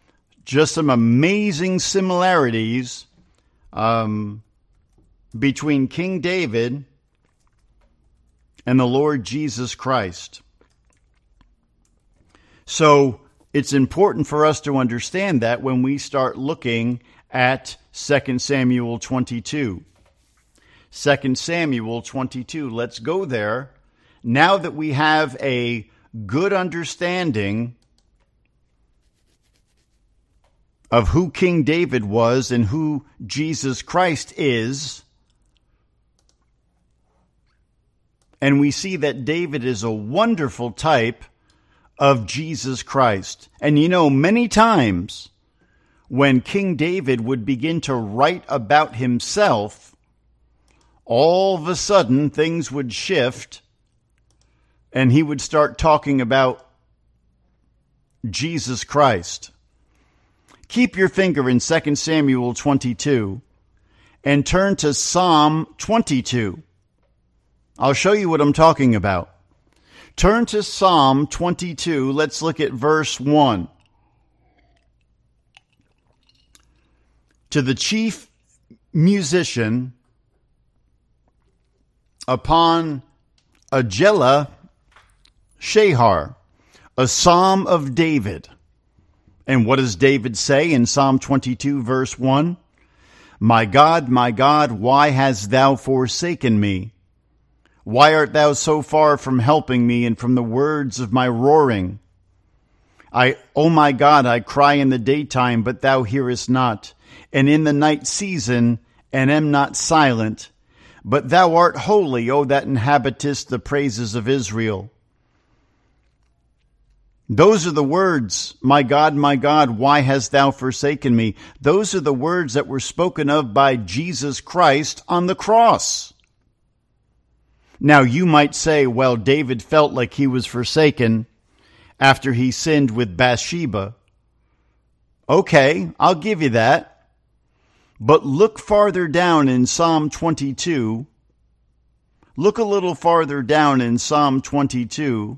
just some amazing similarities um, between King David and the Lord Jesus Christ. So it's important for us to understand that when we start looking at Second Samuel twenty-two. Second Samuel twenty-two, let's go there. Now that we have a good understanding of who King David was and who Jesus Christ is, and we see that David is a wonderful type of Jesus Christ. And you know, many times when King David would begin to write about himself, all of a sudden things would shift and he would start talking about Jesus Christ. Keep your finger in Second Samuel twenty-two and turn to Psalm twenty-two. I'll show you what I'm talking about. Turn to Psalm twenty-two. Let's look at verse one. To the chief musician upon Ajelah Shahar, a psalm of David. And what does David say in Psalm twenty-two, verse one? My God, my God, why hast thou forsaken me? Why art thou so far from helping me and from the words of my roaring? I, O my God, I cry in the daytime, but thou hearest not, and in the night season, and am not silent. But thou art holy, O that inhabitest the praises of Israel. Those are the words, my God, my God, why hast thou forsaken me? Those are the words that were spoken of by Jesus Christ on the cross. Now, you might say, well, David felt like he was forsaken after he sinned with Bathsheba. Okay, I'll give you that. But look farther down in Psalm twenty-two. Look a little farther down in Psalm twenty-two.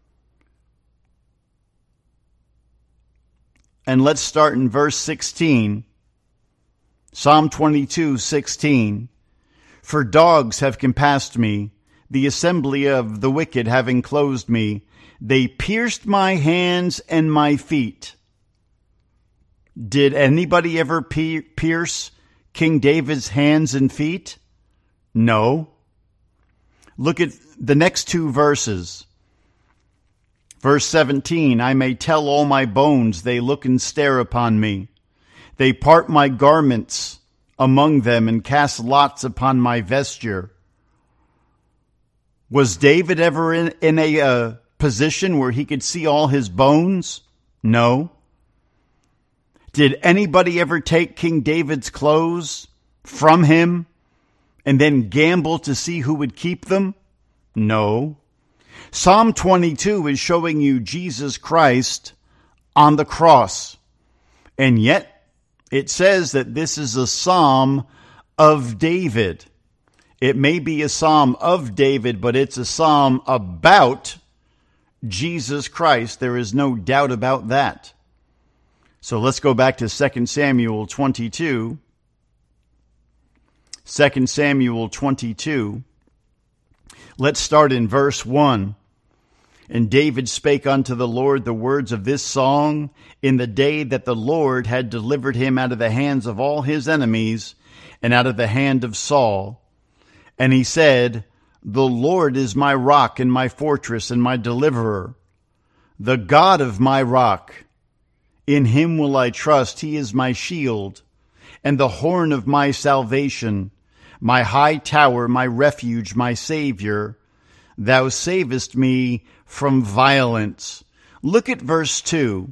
And let's start in verse sixteen. Psalm twenty-two, sixteen. For dogs have compassed me, the assembly of the wicked have enclosed me. They pierced my hands and my feet. Did anybody ever pierce King David's hands and feet? No. Look at the next two verses. Verse seventeen, I may tell all my bones, they look and stare upon me. They part my garments among them and cast lots upon my vesture. Was David ever in, in a uh, position where he could see all his bones? No. Did anybody ever take King David's clothes from him and then gamble to see who would keep them? No. Psalm twenty-two is showing you Jesus Christ on the cross. And yet it says that this is a psalm of David. It may be a psalm of David, but it's a psalm about Jesus Christ. There is no doubt about that. So let's go back to Second Samuel twenty-two. Second Samuel twenty-two. Let's start in verse one. And David spake unto the Lord the words of this song in the day that the Lord had delivered him out of the hands of all his enemies and out of the hand of Saul. And he said, the Lord is my rock and my fortress and my deliverer, the God of my rock. In him will I trust. He is my shield and the horn of my salvation, my high tower, my refuge, my Savior. Thou savest me from violence. Look at verse two.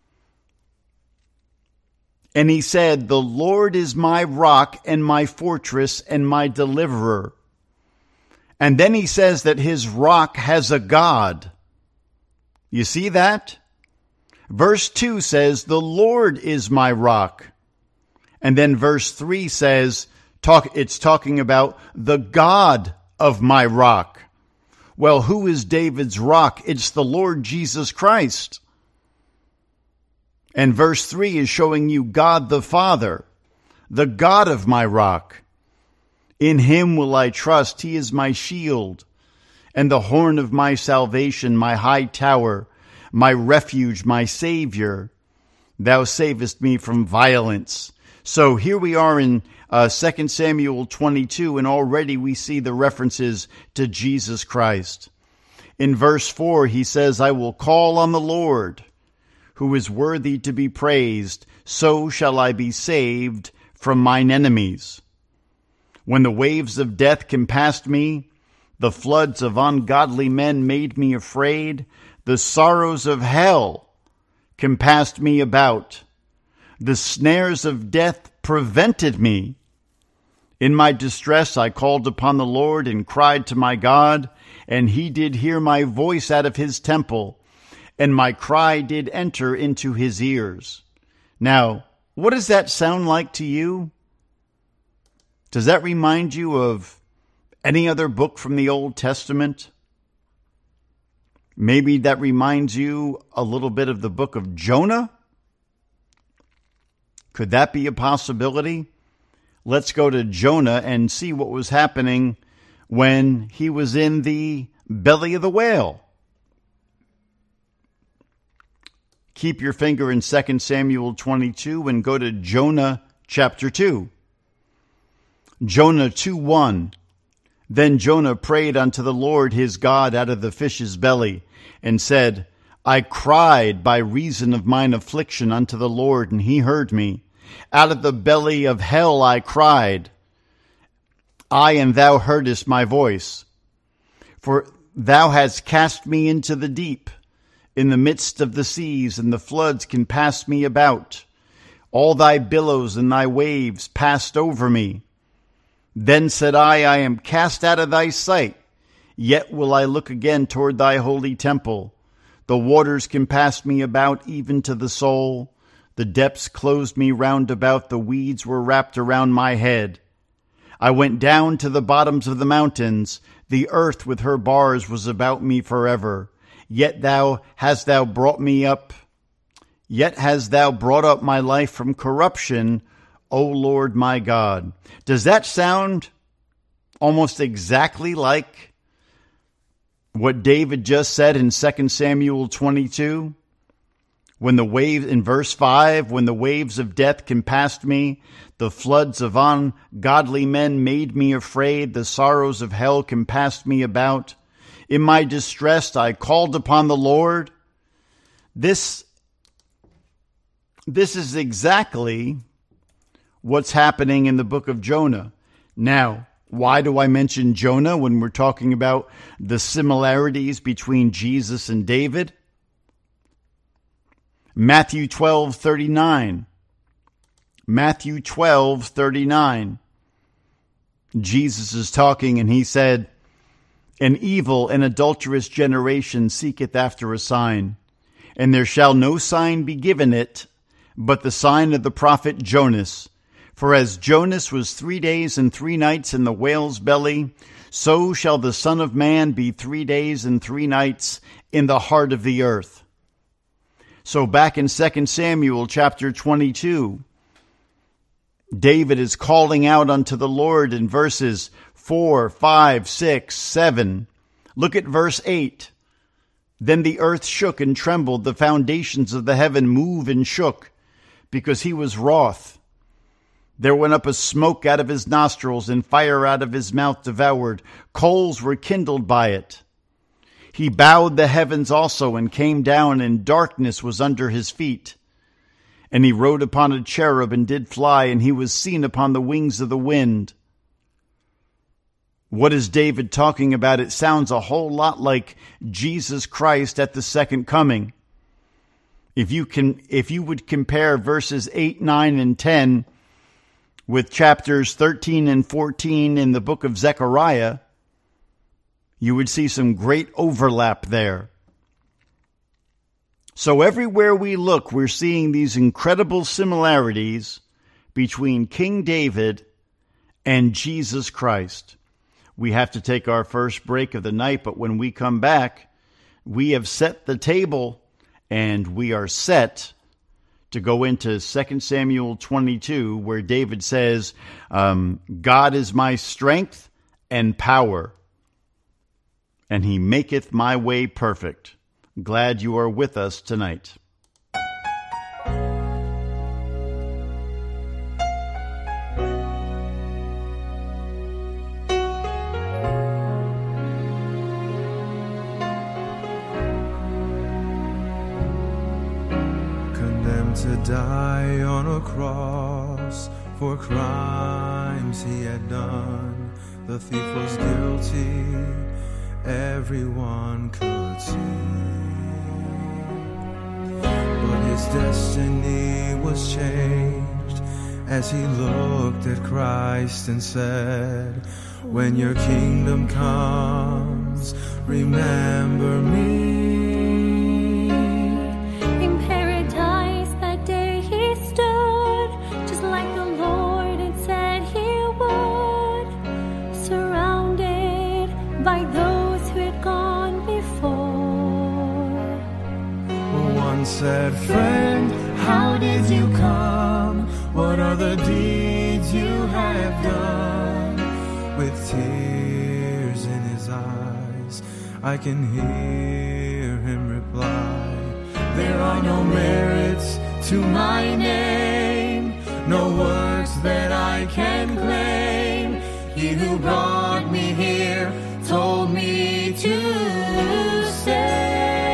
And he said, the Lord is my rock and my fortress and my deliverer. And then he says that his rock has a God. You see that? Verse two says, the Lord is my rock. And then verse three says, talk, it's talking about the God of my rock. Well, who is David's rock? It's the Lord Jesus Christ. And verse three is showing you God the Father, the God of my rock. In him will I trust. He is my shield and the horn of my salvation, my high tower, my refuge, my Savior. Thou savest me from violence. So here we are in uh, Second Samuel twenty-two, and already we see the references to Jesus Christ. In verse four, he says, I will call on the Lord, who is worthy to be praised. So shall I be saved from mine enemies. When the waves of death compassed me, the floods of ungodly men made me afraid. The sorrows of hell compassed me about. The snares of death prevented me. In my distress I called upon the Lord and cried to my God, and he did hear my voice out of his temple, and my cry did enter into his ears. Now, what does that sound like to you? Does that remind you of any other book from the Old Testament? Maybe that reminds you a little bit of the book of Jonah? Could that be a possibility? Let's go to Jonah and see what was happening when he was in the belly of the whale. Keep your finger in Second Samuel twenty-two and go to Jonah chapter two. Jonah two one. Then Jonah prayed unto the Lord his God out of the fish's belly, and said, I cried by reason of mine affliction unto the Lord, and he heard me. Out of the belly of hell I cried, I and thou heardest my voice. For thou hast cast me into the deep, in the midst of the seas, and the floods compassed me about. All thy billows and thy waves passed over me. Then said I, I am cast out of thy sight, yet will I look again toward thy holy temple. The waters compassed me about even to the soul. The depths closed me round about, the weeds were wrapped around my head. I went down to the bottoms of the mountains, the earth with her bars was about me forever. Yet thou hast thou brought me up, yet hast thou brought up my life from corruption, O Lord my God. Does that sound almost exactly like what David just said in Second Samuel twenty-two? When the waves, in verse five, when the waves of death compassed me, the floods of ungodly men made me afraid, the sorrows of hell compassed me about. In my distress I called upon the Lord. This, this is exactly what's happening in the book of Jonah. Now, why do I mention Jonah when we're talking about the similarities between Jesus and David? Matthew twelve thirty-nine. Matthew twelve thirty-nine. Jesus is talking and he said, An evil and adulterous generation seeketh after a sign, and there shall no sign be given it, but the sign of the prophet Jonas. For as Jonas was three days and three nights in the whale's belly, so shall the Son of Man be three days and three nights in the heart of the earth. So back in Second Samuel chapter twenty-two, David is calling out unto the Lord in verses four, five, six, seven. Look at verse eight. Then the earth shook and trembled, the foundations of the heaven moved and shook, because he was wroth. There went up a smoke out of his nostrils, and fire out of his mouth devoured. Coals were kindled by it. He bowed the heavens also, and came down, and darkness was under his feet. And he rode upon a cherub, and did fly, and he was seen upon the wings of the wind. What is David talking about? It sounds a whole lot like Jesus Christ at the second coming. If you can, if you would compare verses eight, nine, and ten with chapters thirteen and fourteen in the book of Zechariah, you would see some great overlap there. So everywhere we look, we're seeing these incredible similarities between King David and Jesus Christ. We have to take our first break of the night, but when we come back, we have set the table and we are set to go into Second Samuel twenty-two, where David says, um, God is my strength and power, and he maketh my way perfect. Glad you are with us tonight. To die on a cross for crimes he had done. The thief was guilty, everyone could see. But his destiny was changed as he looked at Christ and said, when your kingdom comes, remember me. By those who had gone before. One said, friend, how did you come? What are the deeds you have done? With tears in his eyes, I can hear him reply, there are no merits to my name, no works that I can claim. He who brought me here told me to say,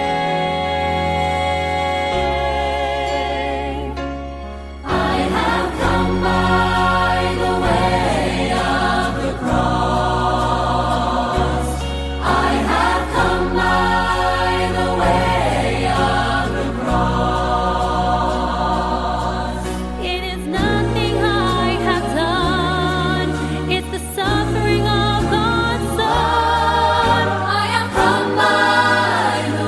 I have come by the way of the cross. I have come by the way of the cross. It is nothing I have done, it's the suffering of God's Son. I have come by the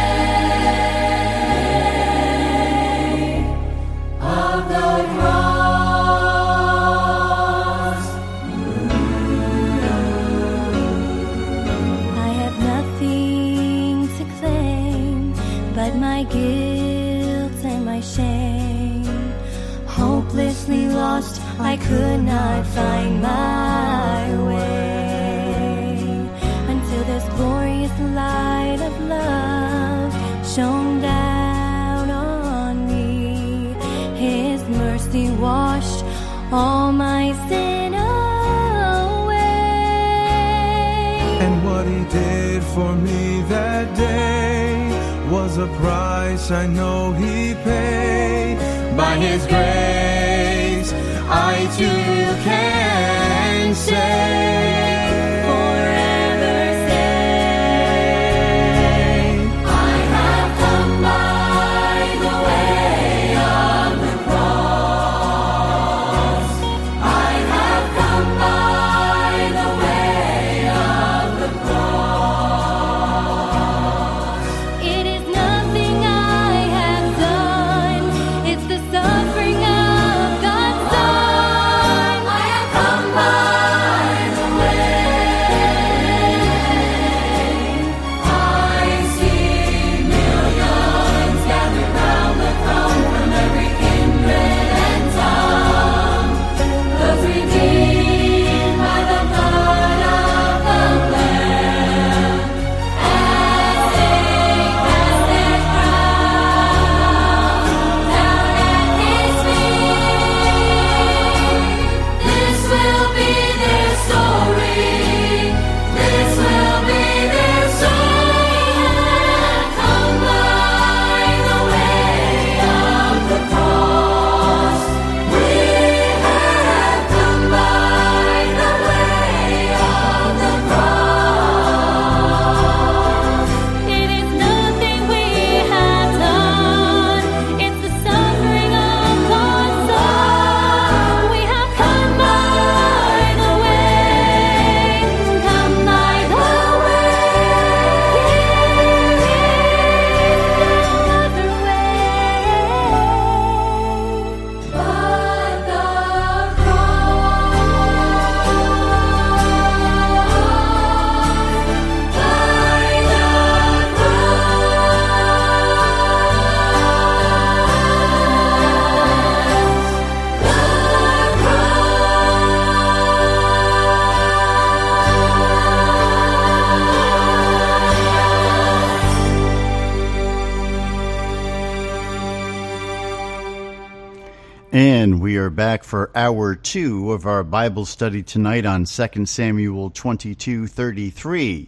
way of the cross. I have nothing to claim but my guilt and my shame. Hopelessly lost, I could not find my way until this glorious light of love shone down on me. His mercy washed all my sin away. And what he did for me that day was a price I know he paid. By his grace, I too can say, forever say, I have come by the way of the cross. I have come by the way of the cross. It is nothing I have done, it's the suffering of God's Son. I have come by the way again. We are back for hour two of our Bible study tonight on Second Samuel twenty-two thirty-three.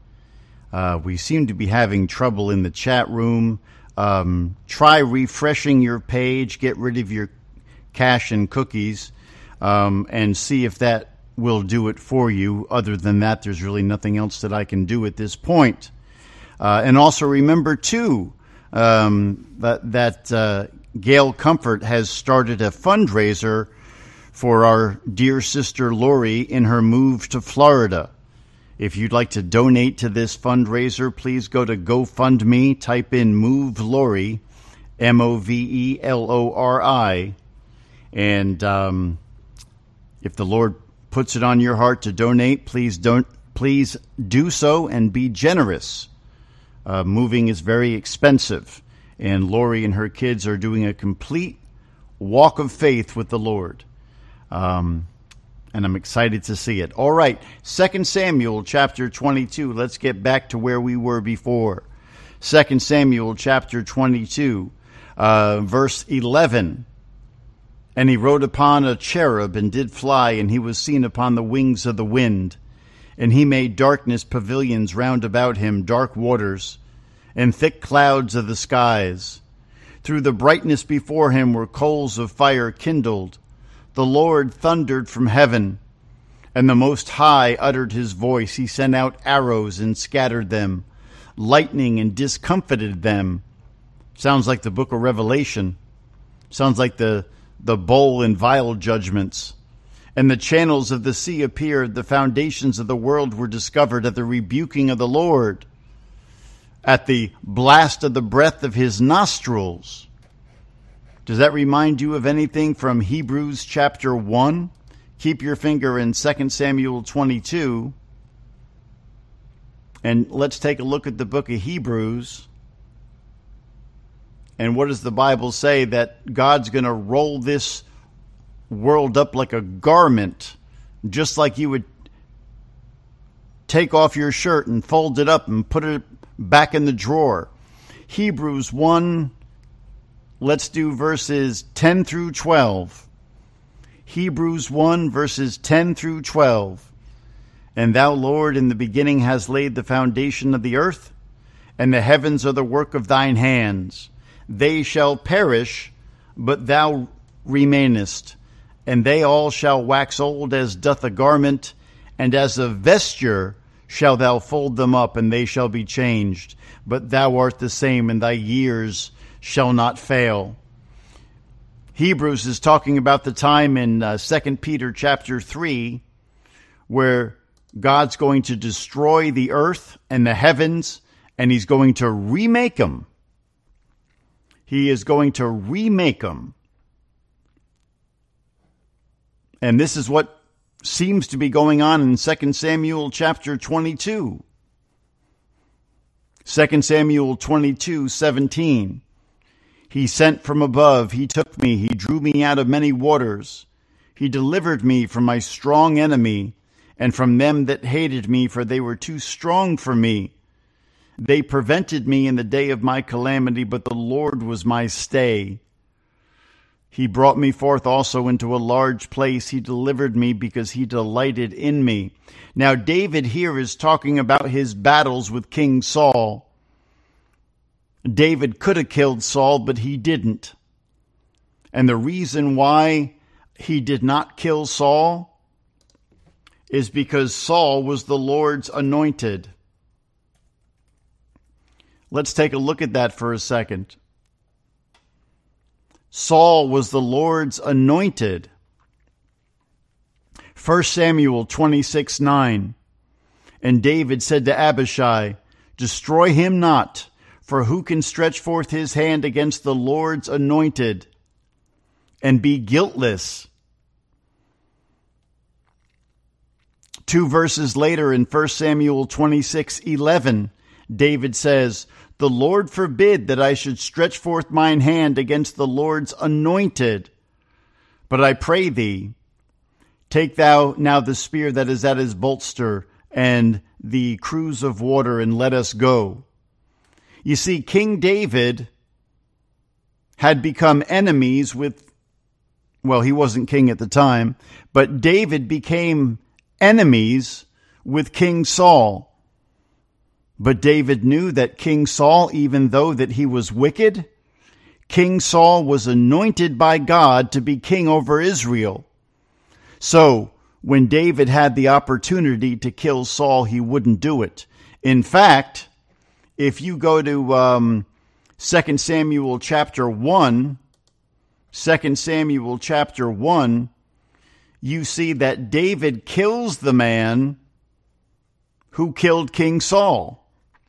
Uh, we seem to be having trouble in the chat room. Um, try refreshing your page, get rid of your cache and cookies, um, and see if that will do it for you. Other than that, there's really nothing else that I can do at this point. Uh, and also remember, too, um, that, that uh, Gail Comfort has started a fundraiser for our dear sister Lori in her move to Florida. If you'd like to donate to this fundraiser, please go to GoFundMe, type in Move Lori, M O V E L O R I, and um, if the Lord puts it on your heart to donate, please don't please do so and be generous. Uh, moving is very expensive, and Lori and her kids are doing a complete walk of faith with the Lord. Um, and I'm excited to see it. All right, Second Samuel chapter twenty-two. Let's get back to where we were before. Second Samuel chapter twenty-two, uh, verse eleven. And he rode upon a cherub and did fly, and he was seen upon the wings of the wind. And he made darkness pavilions round about him, dark waters, and thick clouds of the skies. Through the brightness before him were coals of fire kindled. The Lord thundered from heaven, and the Most High uttered his voice. He sent out arrows and scattered them, lightning and discomfited them. Sounds like the book of Revelation. Sounds like the the bowl and vial judgments. And the channels of the sea appeared. The foundations of the world were discovered at the rebuking of the Lord, at the blast of the breath of his nostrils. Does that remind you of anything from Hebrews chapter one? Keep your finger in Second Samuel twenty-two. And let's take a look at the book of Hebrews. And what does the Bible say? That God's going to roll this world up like a garment, just like you would take off your shirt and fold it up and put it back in the drawer. Hebrews one, let's do verses ten through twelve. Hebrews one, verses ten through twelve. And thou, Lord, in the beginning hast laid the foundation of the earth, and the heavens are the work of thine hands. They shall perish, but thou remainest, and they all shall wax old as doth a garment, and as a vesture shalt thou fold them up, and they shall be changed. But thou art the same, and thy years shall not fail. Hebrews is talking about the time in uh, Second Peter chapter three, where God's going to destroy the earth and the heavens, and he's going to remake them. He is going to remake them. And this is what seems to be going on in Second Samuel chapter twenty-two. Second Samuel twenty-two seventeen. He sent from above, he took me, he drew me out of many waters. He delivered me from my strong enemy, and from them that hated me, for they were too strong for me. They prevented me in the day of my calamity, but the Lord was my stay. He brought me forth also into a large place. He delivered me because he delighted in me. Now, David here is talking about his battles with King Saul. David could have killed Saul, but he didn't. And the reason why he did not kill Saul is because Saul was the Lord's anointed. Let's take a look at that for a second. Saul was the Lord's anointed. First Samuel twenty-six nine. And David said to Abishai, destroy him not, for who can stretch forth his hand against the Lord's anointed and be guiltless? Two verses later in First Samuel twenty-six eleven, David says, the Lord forbid that I should stretch forth mine hand against the Lord's anointed. But I pray thee, take thou now the spear that is at his bolster and the cruse of water, and let us go. You see, King David had become enemies with well, he wasn't king at the time, but David became enemies with King Saul. But David knew that King Saul, even though that he was wicked, King Saul was anointed by God to be king over Israel. So when David had the opportunity to kill Saul, he wouldn't do it. In fact, if you go to um, Second Samuel chapter one, Second Samuel chapter one, you see that David kills the man who killed King Saul.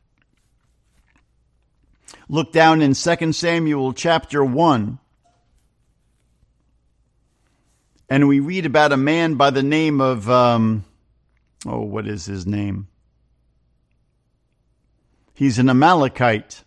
Look down in Second Samuel chapter one, and we read about a man by the name of, um, oh, what is his name? He's an Amalekite.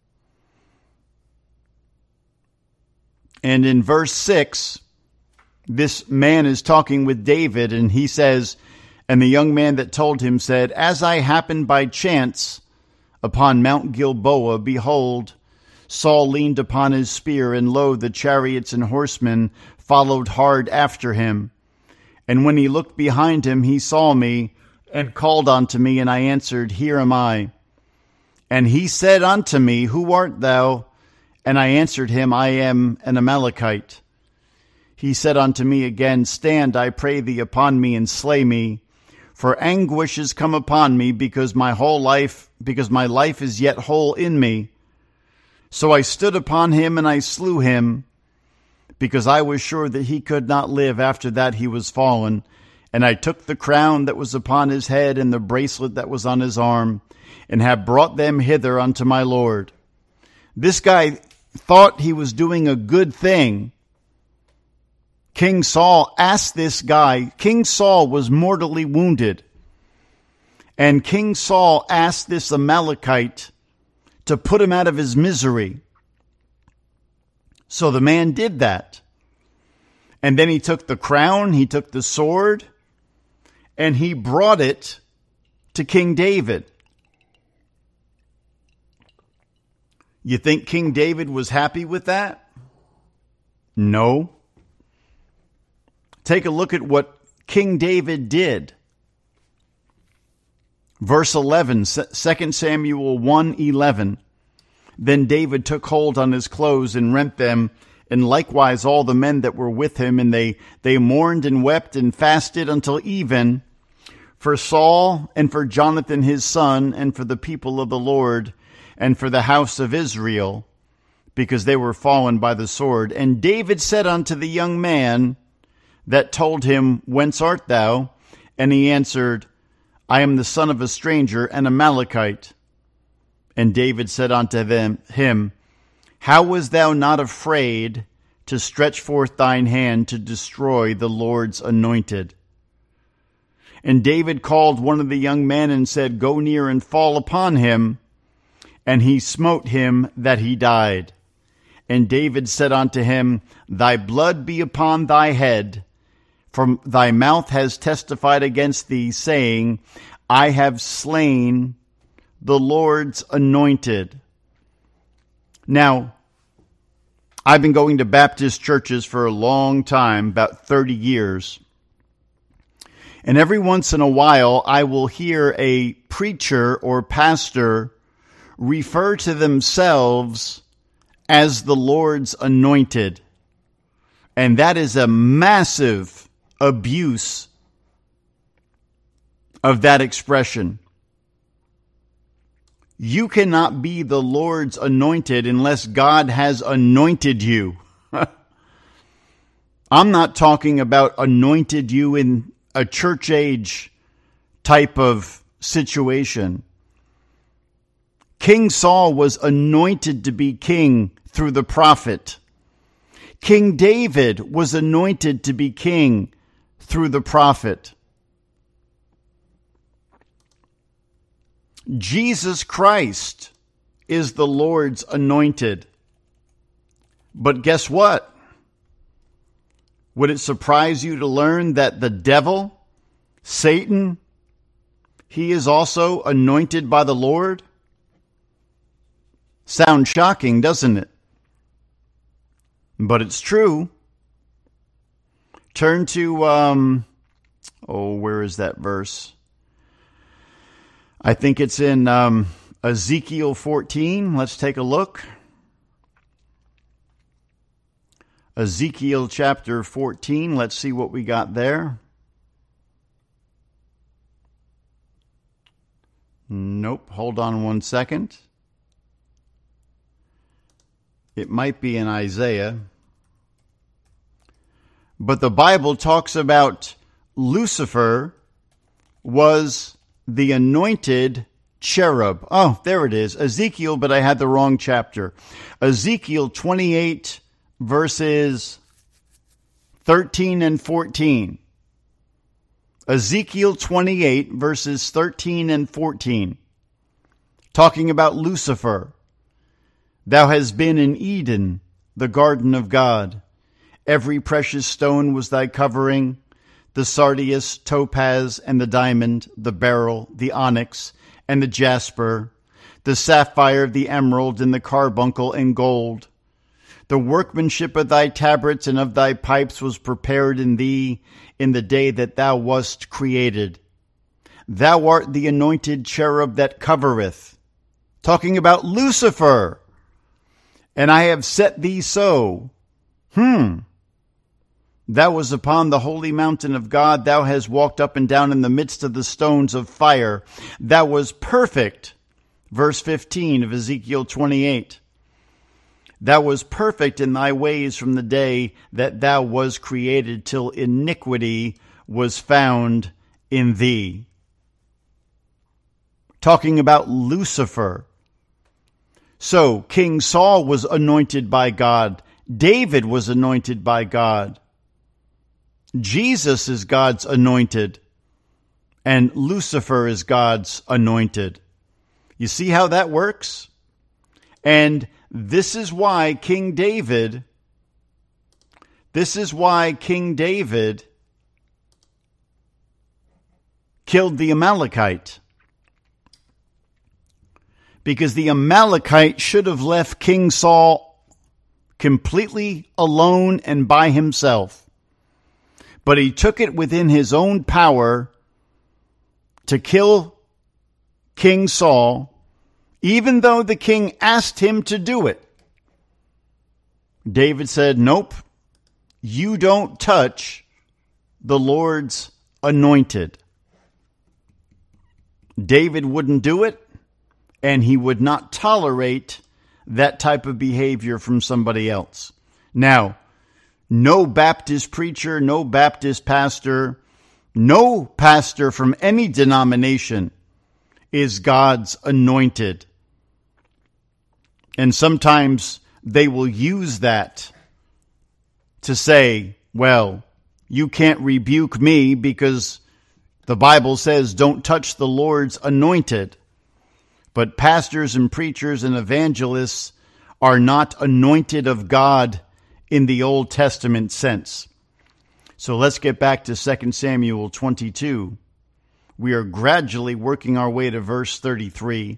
And in verse six, this man is talking with David, and he says, and the young man that told him said, as I happened by chance upon Mount Gilboa, behold, Saul leaned upon his spear, and lo, the chariots and horsemen followed hard after him. And when he looked behind him, he saw me, and called unto me, and I answered, Here am I. And he said unto me, Who art thou? And I answered him, I am an Amalekite. He said unto me again, Stand, I pray thee, upon me, and slay me. For anguish is come upon me, because my whole life, because my life is yet whole in me. So I stood upon him, and I slew him, because I was sure that he could not live after that he was fallen. And I took the crown that was upon his head, and the bracelet that was on his arm, and have brought them hither unto my Lord. This guy thought he was doing a good thing. King Saul asked this guy, King Saul was mortally wounded, and King Saul asked this Amalekite to put him out of his misery. So the man did that. And then he took the crown, he took the sword, and he brought it to King David. You think King David was happy with that? No. Take a look at what King David did. Verse eleven, Second Samuel one eleven. Then David took hold on his clothes and rent them, and likewise all the men that were with him, and they, they mourned and wept and fasted until even for Saul and for Jonathan his son and for the people of the Lord and for the house of Israel, because they were fallen by the sword. And David said unto the young man that told him, Whence art thou? And he answered, I am the son of a stranger, an Amalekite. And David said unto them, him, How was thou not afraid to stretch forth thine hand to destroy the Lord's anointed? And David called one of the young men and said, Go near and fall upon him. And he smote him that he died. And David said unto him, Thy blood be upon thy head, for thy mouth has testified against thee, saying, I have slain the Lord's anointed. Now, I've been going to Baptist churches for a long time, about thirty years. And every once in a while, I will hear a preacher or pastor refer to themselves as the Lord's anointed. And that is a massive abuse of that expression. You cannot be the Lord's anointed unless God has anointed you. I'm not talking about anointed you in a church age type of situation. King Saul was anointed to be king through the prophet. King David was anointed to be king through the prophet. Jesus Christ is the Lord's anointed. But guess what? Would it surprise you to learn that the devil, Satan, he is also anointed by the Lord? Sounds shocking, doesn't it? But it's true. Turn to, um, oh, where is that verse? I think it's in um, Ezekiel fourteen. Let's take a look. Ezekiel chapter fourteen. Let's see what we got there. Nope. Hold on one second. It might be in Isaiah. But the Bible talks about Lucifer was the anointed cherub. Oh, there it is. Ezekiel, but I had the wrong chapter. Ezekiel twenty-eight, verses thirteen and fourteen. Ezekiel twenty-eight, verses thirteen and fourteen. Talking about Lucifer. Thou hast been in Eden, the garden of God. Every precious stone was thy covering, the sardius, topaz, and the diamond, the beryl, the onyx, and the jasper, the sapphire, the emerald, and the carbuncle, and gold. The workmanship of thy tabrets and of thy pipes was prepared in thee in the day that thou wast created. Thou art the anointed cherub that covereth. Talking about Lucifer. And I have set thee so. Hmm. Thou was upon the holy mountain of God. Thou hast walked up and down in the midst of the stones of fire. Thou was perfect. Verse fifteen of Ezekiel twenty-eight. Thou was perfect in thy ways from the day that thou was created till iniquity was found in thee. Talking about Lucifer. So King Saul was anointed by God. David was anointed by God. Jesus is God's anointed. And Lucifer is God's anointed. You see how that works? And this is why King David, this is why King David killed the Amalekite. Because the Amalekite should have left King Saul completely alone and by himself. But he took it within his own power to kill King Saul, even though the king asked him to do it. David said, nope, you don't touch the Lord's anointed. David wouldn't do it. And he would not tolerate that type of behavior from somebody else. Now, no Baptist preacher, no Baptist pastor, no pastor from any denomination is God's anointed. And sometimes they will use that to say, well, you can't rebuke me because the Bible says don't touch the Lord's anointed. But pastors and preachers and evangelists are not anointed of God in the Old Testament sense. So let's get back to Second Samuel twenty-two. We are gradually working our way to verse thirty-three.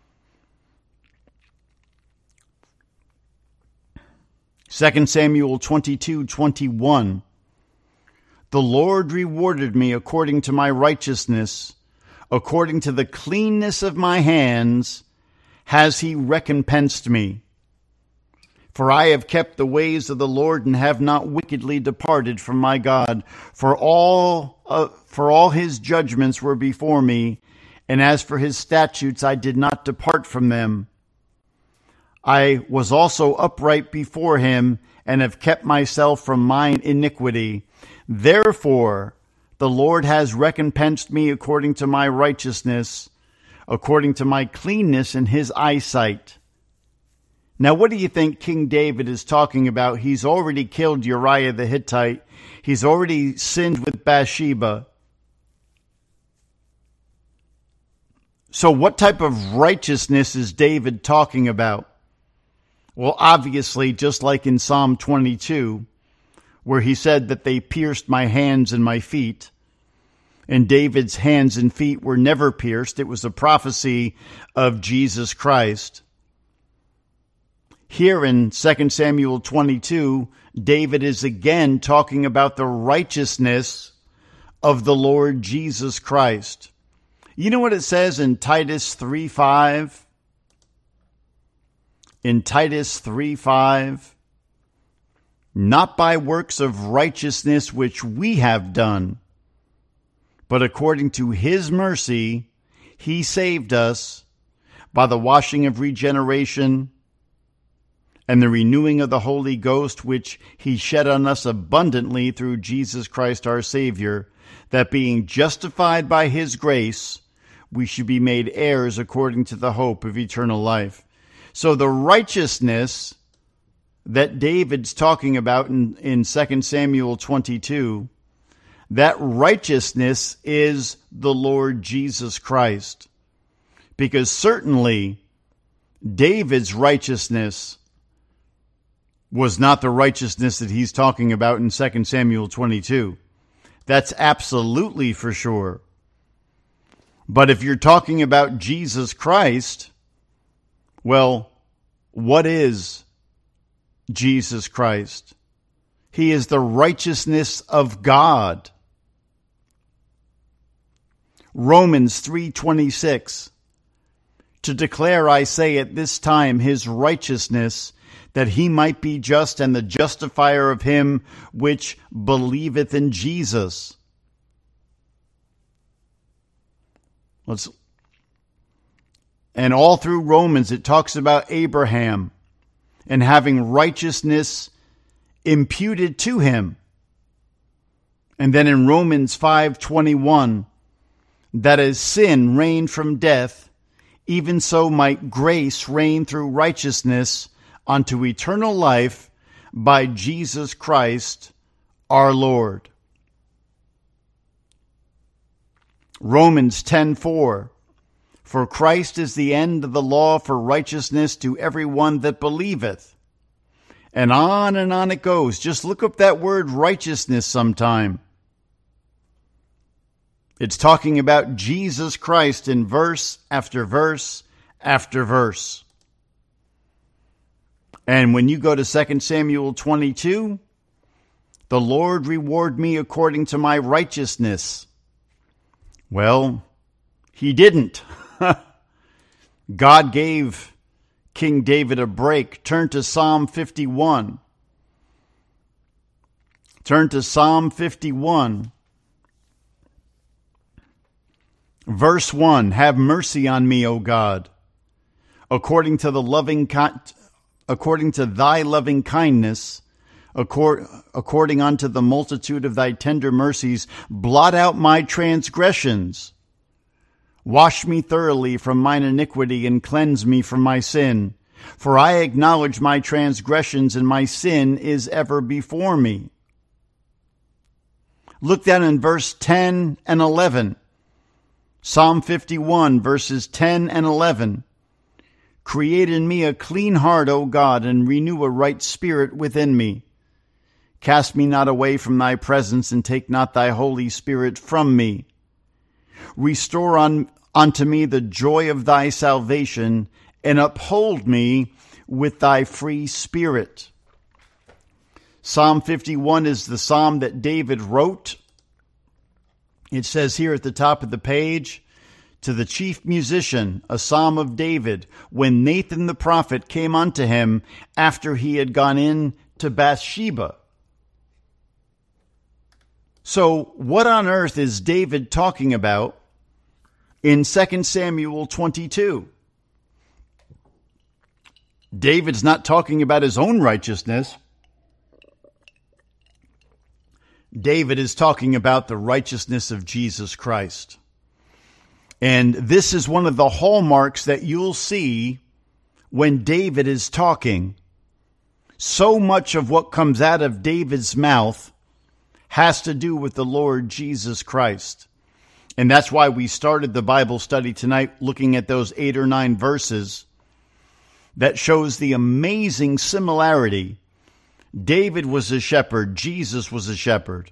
Second Samuel twenty-two twenty-one. The Lord rewarded me according to my righteousness. According to the cleanness of my hands has he recompensed me. For I have kept the ways of the Lord and have not wickedly departed from my God. For all, uh, for all his judgments were before me, and as for his statutes I did not depart from them. I was also upright before him, and have kept myself from mine iniquity. Therefore the Lord has recompensed me according to my righteousness, according to my cleanness in his eyesight. Now, what do you think King David is talking about? He's already killed Uriah the Hittite. He's already sinned with Bathsheba. So what type of righteousness is David talking about? Well, obviously, just like in Psalm twenty-two, where he said that they pierced my hands and my feet. And David's hands and feet were never pierced. It was a prophecy of Jesus Christ. Here in Second Samuel twenty-two, David is again talking about the righteousness of the Lord Jesus Christ. You know what it says in Titus three five? In Titus three five, not by works of righteousness which we have done, but according to his mercy, he saved us by the washing of regeneration and the renewing of the Holy Ghost, which he shed on us abundantly through Jesus Christ our Savior, that being justified by his grace, we should be made heirs according to the hope of eternal life. So the righteousness that David's talking about in, in Second Samuel twenty-two, that righteousness is the Lord Jesus Christ. Because certainly David's righteousness was not the righteousness that he's talking about in Second Samuel twenty-two. That's absolutely for sure. But if you're talking about Jesus Christ, well, what is Jesus Christ? He is the righteousness of God. Romans three twenty-six. To declare, I say, at this time his righteousness, that he might be just and the justifier of him which believeth in Jesus. Let's And all through Romans, it talks about Abraham and having righteousness imputed to him. And then in Romans five twenty-one, that as sin reigned from death, even so might grace reign through righteousness unto eternal life by Jesus Christ our Lord. Romans ten four. For Christ is the end of the law for righteousness to everyone that believeth. And on and on it goes. Just look up that word righteousness sometime. It's talking about Jesus Christ in verse after verse after verse. And when you go to Second Samuel twenty-two, the Lord reward me according to my righteousness. Well, he didn't. God gave King David a break. Turn to Psalm fifty-one. Turn to Psalm fifty-one. Verse one, have mercy on me, O God, according to the loving according to thy loving kindness, according unto the multitude of thy tender mercies, blot out my transgressions. Wash me thoroughly from mine iniquity and cleanse me from my sin. For I acknowledge my transgressions, and my sin is ever before me. Look down in verse ten and eleven. Psalm fifty-one, verses ten and eleven. Create in me a clean heart, O God, and renew a right spirit within me. Cast me not away from thy presence, and take not thy Holy Spirit from me. Restore on, unto me the joy of thy salvation, and uphold me with thy free spirit. Psalm fifty-one is the psalm that David wrote. It says here at the top of the page, to the chief musician, a psalm of David, when Nathan the prophet came unto him after he had gone in to Bathsheba. So what on earth is David talking about in Second Samuel twenty-two? David's not talking about his own righteousness. David is talking about the righteousness of Jesus Christ. And this is one of the hallmarks that you'll see when David is talking. So much of what comes out of David's mouth has to do with the Lord Jesus Christ. And that's why we started the Bible study tonight looking at those eight or nine verses that shows the amazing similarity. David was a shepherd. Jesus was a shepherd.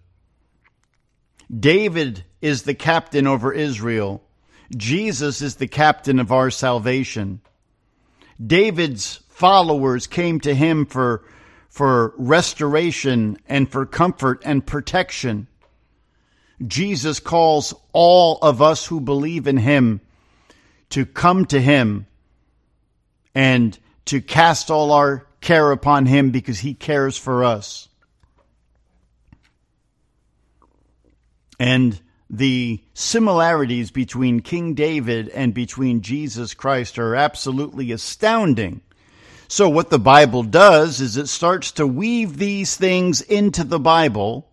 David is the captain over Israel. Jesus is the captain of our salvation. David's followers came to him for, for restoration and for comfort and protection. Jesus calls all of us who believe in him to come to him and to cast all our care upon him because he cares for us. And the similarities between King David and between Jesus Christ are absolutely astounding. So what the Bible does is it starts to weave these things into the Bible,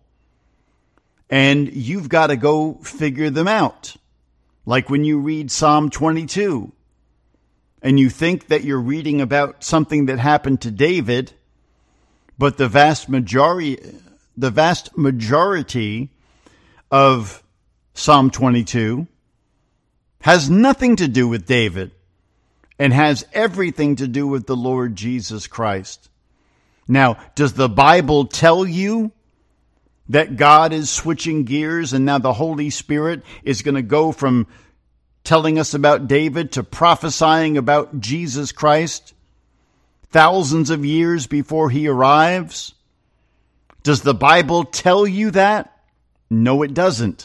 and you've got to go figure them out. Like when you read Psalm twenty-two, and you think that you're reading about something that happened to David, but the vast majority, the vast majority of Psalm twenty-two has nothing to do with David and has everything to do with the Lord Jesus Christ. Now, does the Bible tell you that God is switching gears and now the Holy Spirit is going to go from telling us about David to prophesying about Jesus Christ thousands of years before he arrives? Does the Bible tell you that? No, it doesn't.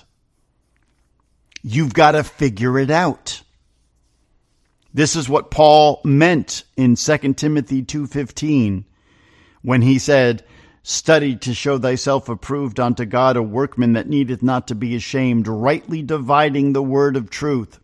You've got to figure it out. This is what Paul meant in Second Timothy two fifteen when he said, "Study to show thyself approved unto God, a workman that needeth not to be ashamed, rightly dividing the word of truth."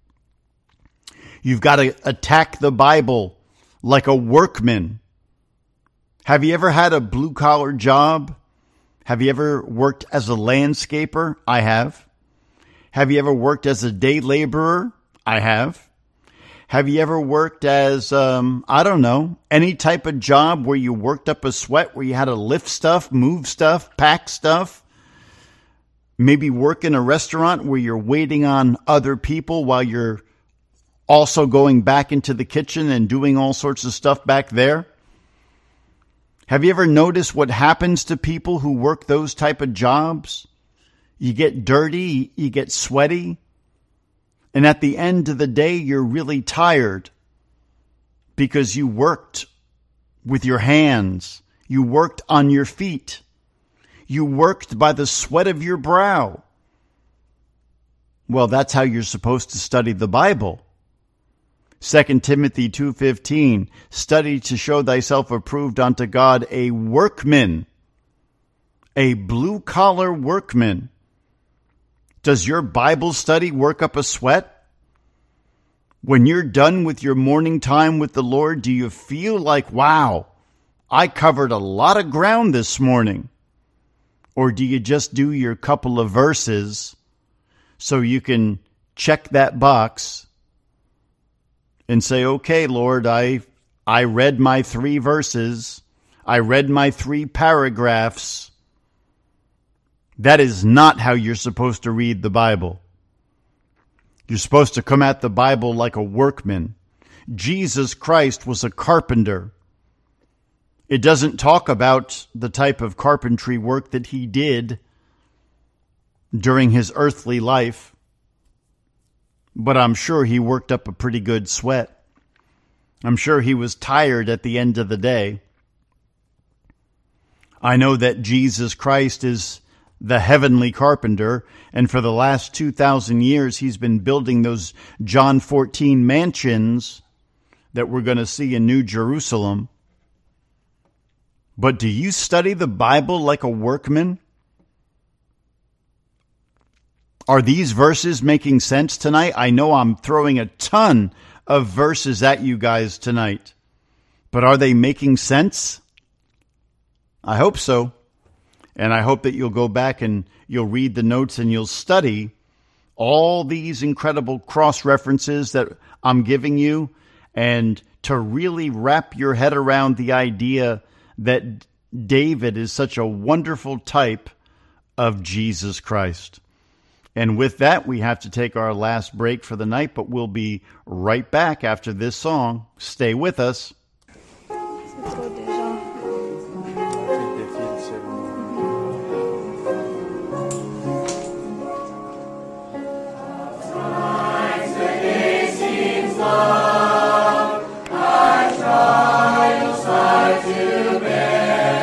You've got to attack the Bible like a workman. Have you ever had a blue-collar job? Have you ever worked as a landscaper? I have. Have you ever worked as a day laborer? I have. Have you ever worked as, um, I don't know, any type of job where you worked up a sweat, where you had to lift stuff, move stuff, pack stuff? Maybe work in a restaurant where you're waiting on other people while you're also going back into the kitchen and doing all sorts of stuff back there? Have you ever noticed what happens to people who work those type of jobs? You get dirty, you get sweaty, and at the end of the day, you're really tired because you worked with your hands. You worked on your feet. You worked by the sweat of your brow. Well, that's how you're supposed to study the Bible. Second Timothy two fifteen, study to show thyself approved unto God, a workman, a blue-collar workman. Does your Bible study work up a sweat? When you're done with your morning time with the Lord, do you feel like, wow, I covered a lot of ground this morning? Or do you just do your couple of verses so you can check that box and say, okay, Lord, I I read my three verses. I read my three paragraphs. That is not how you're supposed to read the Bible. You're supposed to come at the Bible like a workman. Jesus Christ was a carpenter. It doesn't talk about the type of carpentry work that he did during his earthly life, but I'm sure he worked up a pretty good sweat. I'm sure he was tired at the end of the day. I know that Jesus Christ is the heavenly carpenter, and for the last two thousand years he's been building those John fourteen mansions that we're going to see in New Jerusalem. But do you study the Bible like a workman? Are these verses making sense tonight? I know I'm throwing a ton of verses at you guys tonight, but are they making sense? I hope so. And I hope that you'll go back and you'll read the notes and you'll study all these incredible cross-references that I'm giving you, and to really wrap your head around the idea that David is such a wonderful type of Jesus Christ. And with that, we have to take our last break for the night, but we'll be right back after this song. Stay with us. Our trials are to bear.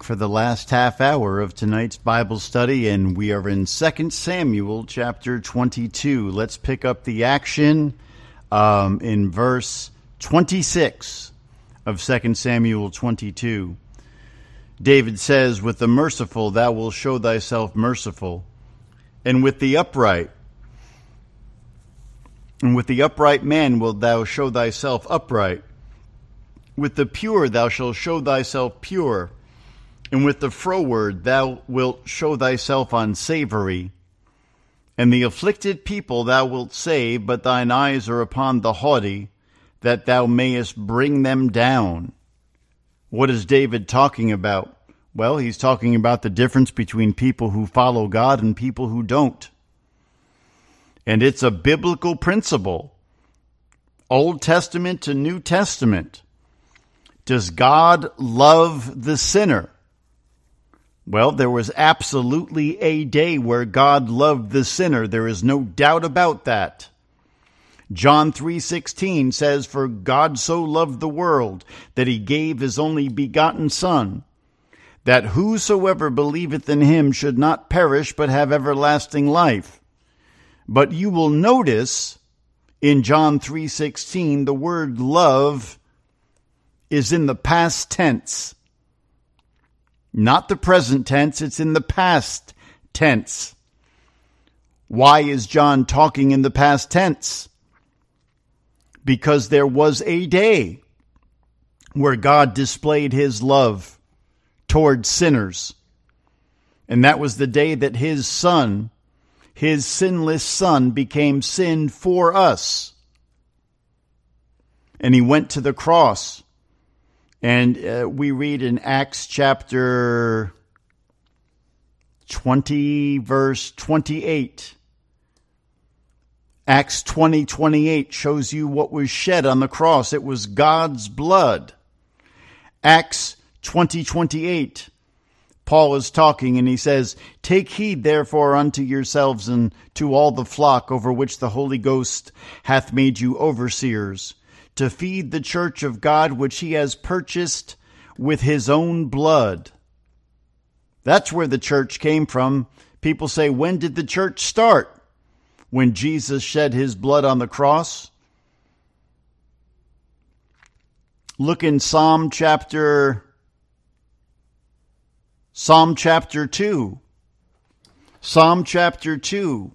back for the last half hour of tonight's Bible study, and we are in Second Samuel chapter twenty-two. Let's pick up the action um, in verse twenty-six of Second Samuel twenty-two. David says, "With the merciful thou wilt show thyself merciful, and with the upright, and with the upright man wilt thou show thyself upright. With the pure thou shalt show thyself pure, and with the froward thou wilt show thyself unsavory. And the afflicted people thou wilt save, but thine eyes are upon the haughty, that thou mayest bring them down." What is David talking about? Well, he's talking about the difference between people who follow God and people who don't. And it's a biblical principle, Old Testament to New Testament. Does God love the sinner? Well, there was absolutely a day where God loved the sinner. There is no doubt about that. John three sixteen says, "For God so loved the world that he gave his only begotten Son, that whosoever believeth in him should not perish but have everlasting life." But you will notice in John three sixteen, the word love is in the past tense. Not the present tense, it's in the past tense. Why is John talking in the past tense? Because there was a day where God displayed his love toward sinners. And that was the day that his Son, his sinless Son, became sin for us. And he went to the cross. And uh, we read in Acts chapter twenty, verse twenty-eight. Acts twenty, twenty-eight shows you what was shed on the cross. It was God's blood. Acts twenty, twenty-eight. Paul is talking and he says, "Take heed therefore unto yourselves and to all the flock over which the Holy Ghost hath made you overseers, to feed the church of God which he has purchased with his own blood." That's where the church came from. People say, when did the church start? When Jesus shed his blood on the cross. Look in Psalm chapter, Psalm chapter two. Psalm chapter two.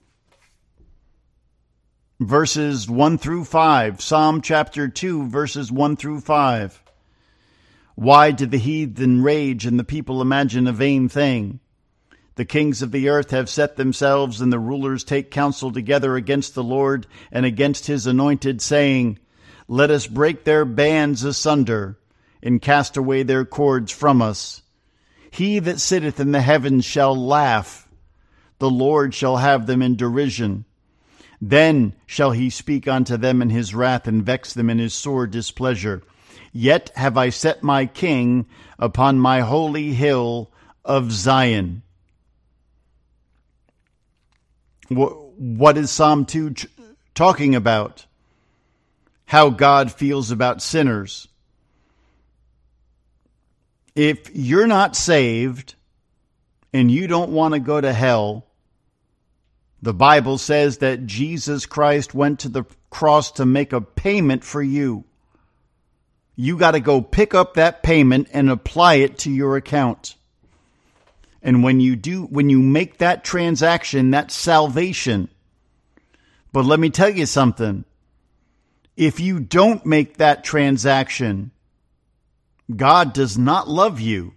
Verses one through five. Psalm chapter two, verses one through five. "Why did the heathen rage and the people imagine a vain thing? The kings of the earth have set themselves, and the rulers take counsel together against the Lord and against his anointed, saying, Let us break their bands asunder, and cast away their cords from us. He that sitteth in the heavens shall laugh. The Lord shall have them in derision. Then shall he speak unto them in his wrath, and vex them in his sore displeasure. Yet have I set my king upon my holy hill of Zion." What is Psalm two talking about? How God feels about sinners. If you're not saved and you don't want to go to hell, the Bible says that Jesus Christ went to the cross to make a payment for you. You got to go pick up that payment and apply it to your account. And when you do, when you make that transaction, that's salvation. But let me tell you something. If you don't make that transaction, God does not love you.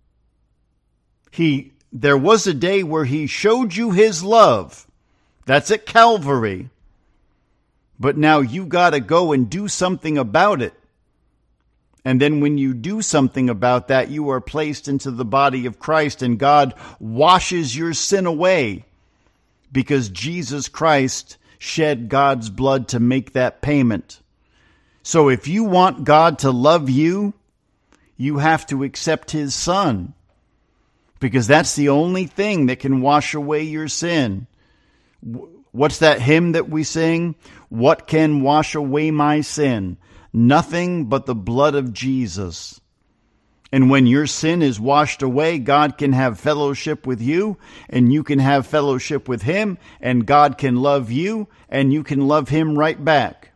He, there was a day where he showed you his love. That's at Calvary. But now you got to go and do something about it. And then when you do something about that, you are placed into the body of Christ, and God washes your sin away because Jesus Christ shed God's blood to make that payment. So if you want God to love you, you have to accept his Son, because that's the only thing that can wash away your sin. What's that hymn that we sing? What can wash away my sin? Nothing but the blood of Jesus. And when your sin is washed away, God can have fellowship with you, and you can have fellowship with him, and God can love you, and you can love him right back.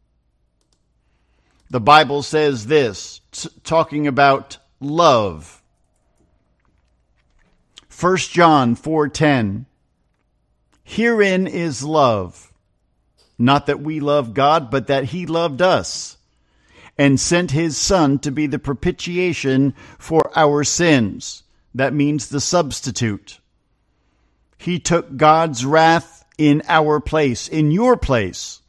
The Bible says this, t- talking about love. First John four ten. Herein is love, not that we love God, but that he loved us, and sent his Son to be the propitiation for our sins. That means the substitute. He took God's wrath in our place, in your place.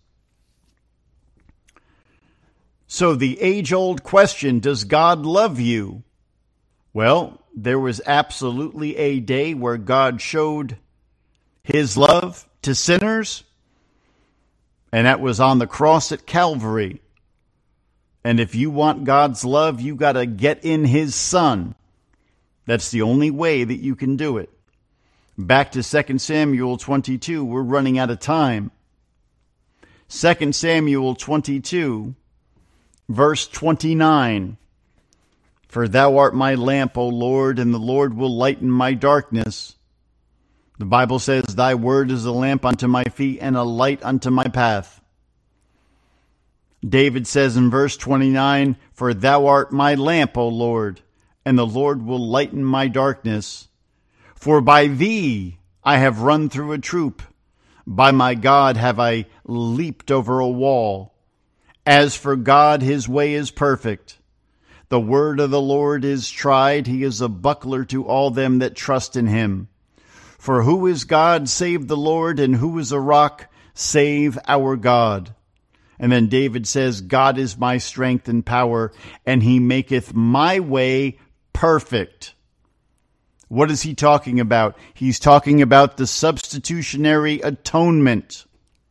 So the age-old question, does God love you? Well, there was absolutely a day where God showed his love to sinners, and that was on the cross at Calvary. And if you want God's love, you got to get in his Son. That's the only way that you can do it. Back to Second Samuel twenty-two. We're running out of time. Second Samuel twenty-two, verse twenty-nine. For thou art my lamp, O Lord, and the Lord will lighten my darkness. The Bible says, thy word is a lamp unto my feet and a light unto my path. David says in verse twenty-nine, for thou art my lamp, O Lord, and the Lord will lighten my darkness. For by thee I have run through a troop. By my God have I leaped over a wall. As for God, his way is perfect. The word of the Lord is tried. He is a buckler to all them that trust in him. For who is God save the Lord, and who is a rock save our God? And then David says, God is my strength and power, and he maketh my way perfect. What is he talking about? He's talking about the substitutionary atonement.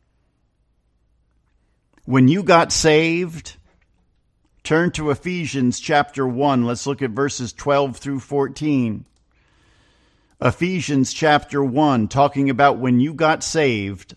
When you got saved, turn to Ephesians chapter one. Let's look at verses twelve through fourteen. Ephesians chapter one, talking about when you got saved.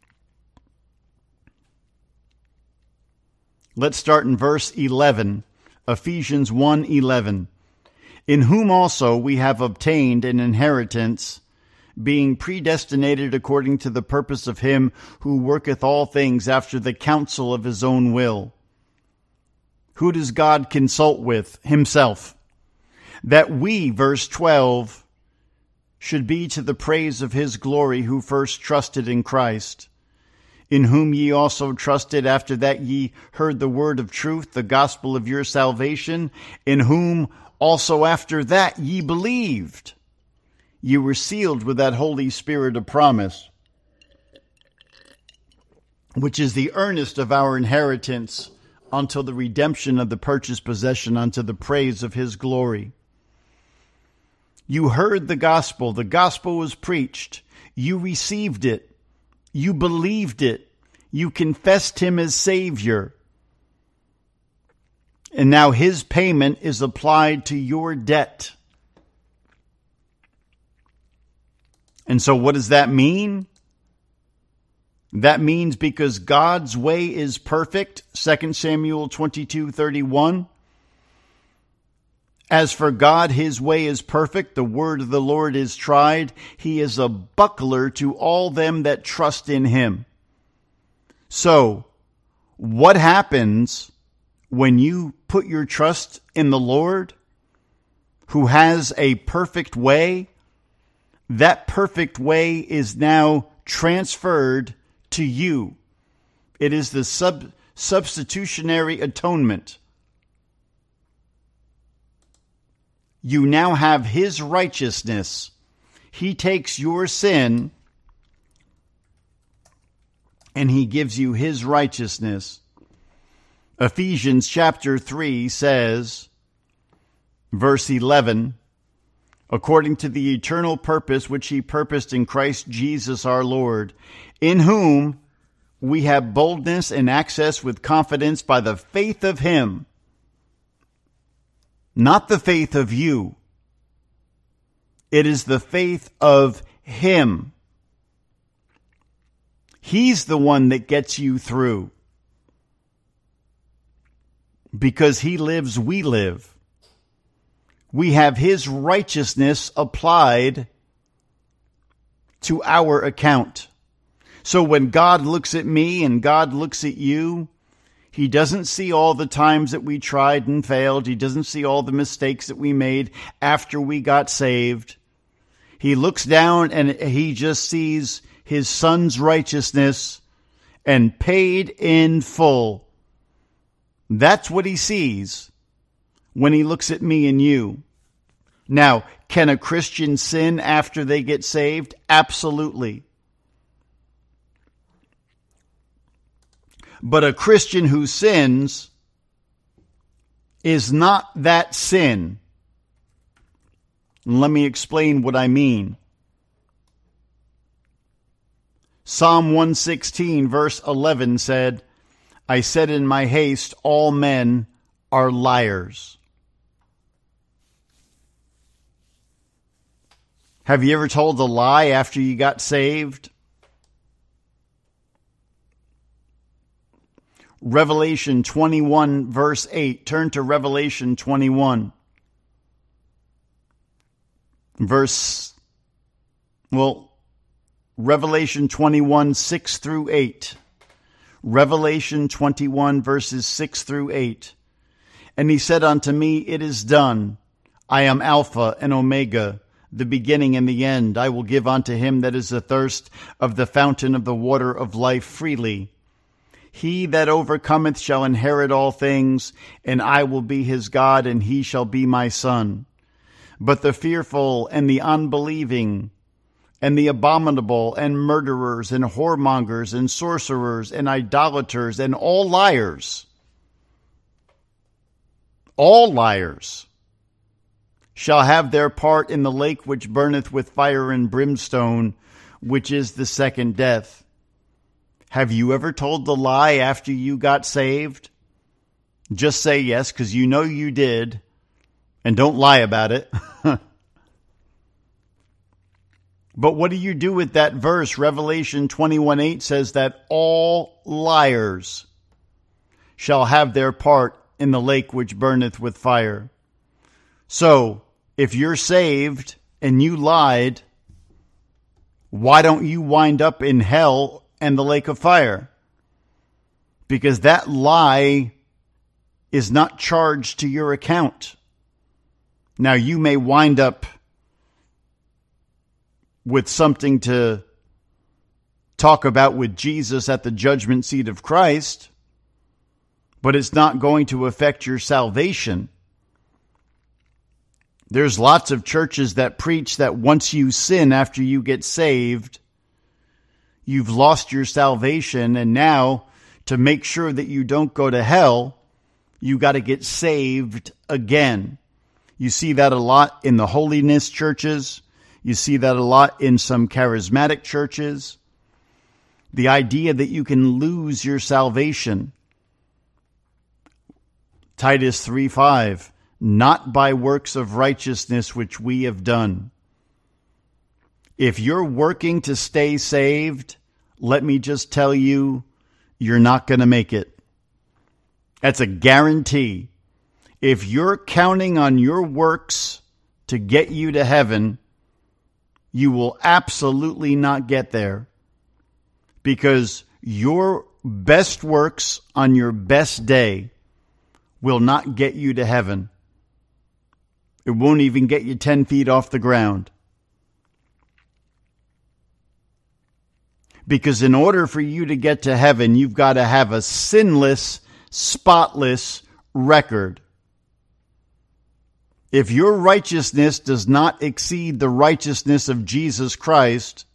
Let's start in verse eleven. Ephesians one eleven. In whom also we have obtained an inheritance, being predestinated according to the purpose of him who worketh all things after the counsel of his own will. Who does God consult with? Himself. That we, verse twelve, should be to the praise of his glory, who first trusted in Christ, in whom ye also trusted after that ye heard the word of truth, the gospel of your salvation, in whom also after that ye believed. You were sealed with that Holy Spirit of promise, which is the earnest of our inheritance until the redemption of the purchased possession, unto the praise of his glory. You heard the gospel. The gospel was preached. You received it. You believed it. You confessed him as Savior. And now his payment is applied to your debt. And so what does that mean? That means because God's way is perfect, Second Samuel twenty-two thirty-one. As for God, his way is perfect. The word of the Lord is tried. He is a buckler to all them that trust in him. So, what happens when you put your trust in the Lord, who has a perfect way? That perfect way is now transferred to you. It is the sub- substitutionary atonement. You now have his righteousness. He takes your sin and he gives you his righteousness. Ephesians chapter three says, verse eleven, according to the eternal purpose which he purposed in Christ Jesus our Lord, in whom we have boldness and access with confidence by the faith of him. Not the faith of you. It is the faith of him. He's the one that gets you through. Because he lives, we live. We have his righteousness applied to our account. So when God looks at me and God looks at you, he doesn't see all the times that we tried and failed. He doesn't see all the mistakes that we made after we got saved. He looks down and he just sees his son's righteousness and paid in full. That's what he sees when he looks at me and you. Now, can a Christian sin after they get saved? Absolutely. But a Christian who sins is not that sin. Let me explain what I mean. Psalm one sixteen verse eleven said, I said in my haste, all men are liars. Have you ever told a lie after you got saved? Revelation twenty-one verse eight. Turn to Revelation twenty-one. Verse, well, Revelation twenty-one, six through eight. Revelation twenty-one verses six through eight. And he said unto me, it is done. I am Alpha and Omega, the beginning and the end. I will give unto him that is athirst of the fountain of the water of life freely. He that overcometh shall inherit all things, and I will be his God, and he shall be my son. But the fearful and the unbelieving and the abominable and murderers and whoremongers and sorcerers and idolaters and all liars, all liars, shall have their part in the lake which burneth with fire and brimstone, which is the second death. Have you ever told the lie after you got saved? Just say yes, because you know you did, and don't lie about it. But what do you do with that verse? Revelation twenty-one eight says that all liars shall have their part in the lake which burneth with fire. So, if you're saved and you lied, why don't you wind up in hell and the lake of fire? Because that lie is not charged to your account. Now, you may wind up with something to talk about with Jesus at the judgment seat of Christ, but it's not going to affect your salvation. There's lots of churches that preach that once you sin after you get saved, you've lost your salvation, and now to make sure that you don't go to hell, you got to get saved again. You see that a lot in the holiness churches. You see that a lot in some charismatic churches. The idea that you can lose your salvation. Titus three five, not by works of righteousness which we have done. If you're working to stay saved, let me just tell you, you're not going to make it. That's a guarantee. If you're counting on your works to get you to heaven, you will absolutely not get there, because your best works on your best day will not get you to heaven. It won't even get you ten feet off the ground. Because in order for you to get to heaven, you've got to have a sinless, spotless record. If your righteousness does not exceed the righteousness of Jesus Christ,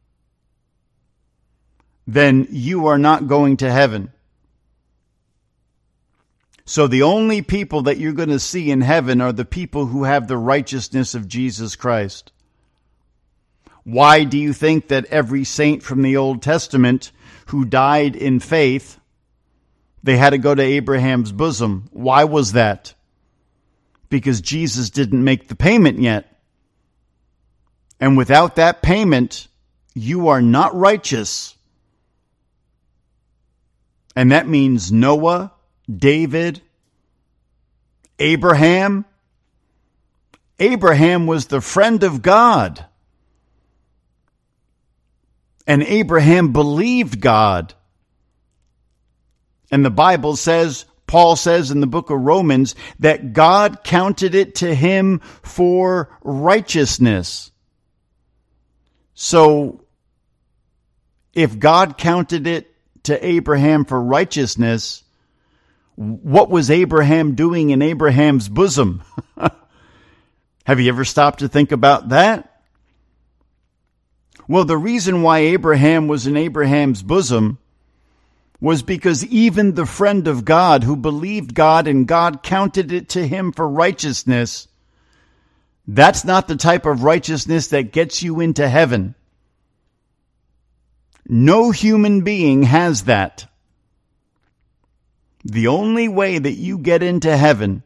then you are not going to heaven. So the only people that you're going to see in heaven are the people who have the righteousness of Jesus Christ. Why do you think that every saint from the Old Testament who died in faith, they had to go to Abraham's bosom? Why was that? Because Jesus didn't make the payment yet. And without that payment, you are not righteous. And that means Noah, David, Abraham, Abraham was the friend of God. And Abraham believed God. And the Bible says, Paul says in the book of Romans, that God counted it to him for righteousness. So, if God counted it to Abraham for righteousness, what was Abraham doing in Abraham's bosom? Have you ever stopped to think about that? Well, the reason why Abraham was in Abraham's bosom was because even the friend of God who believed God and God counted it to him for righteousness, that's not the type of righteousness that gets you into heaven. No human being has that. The only way that you get into heaven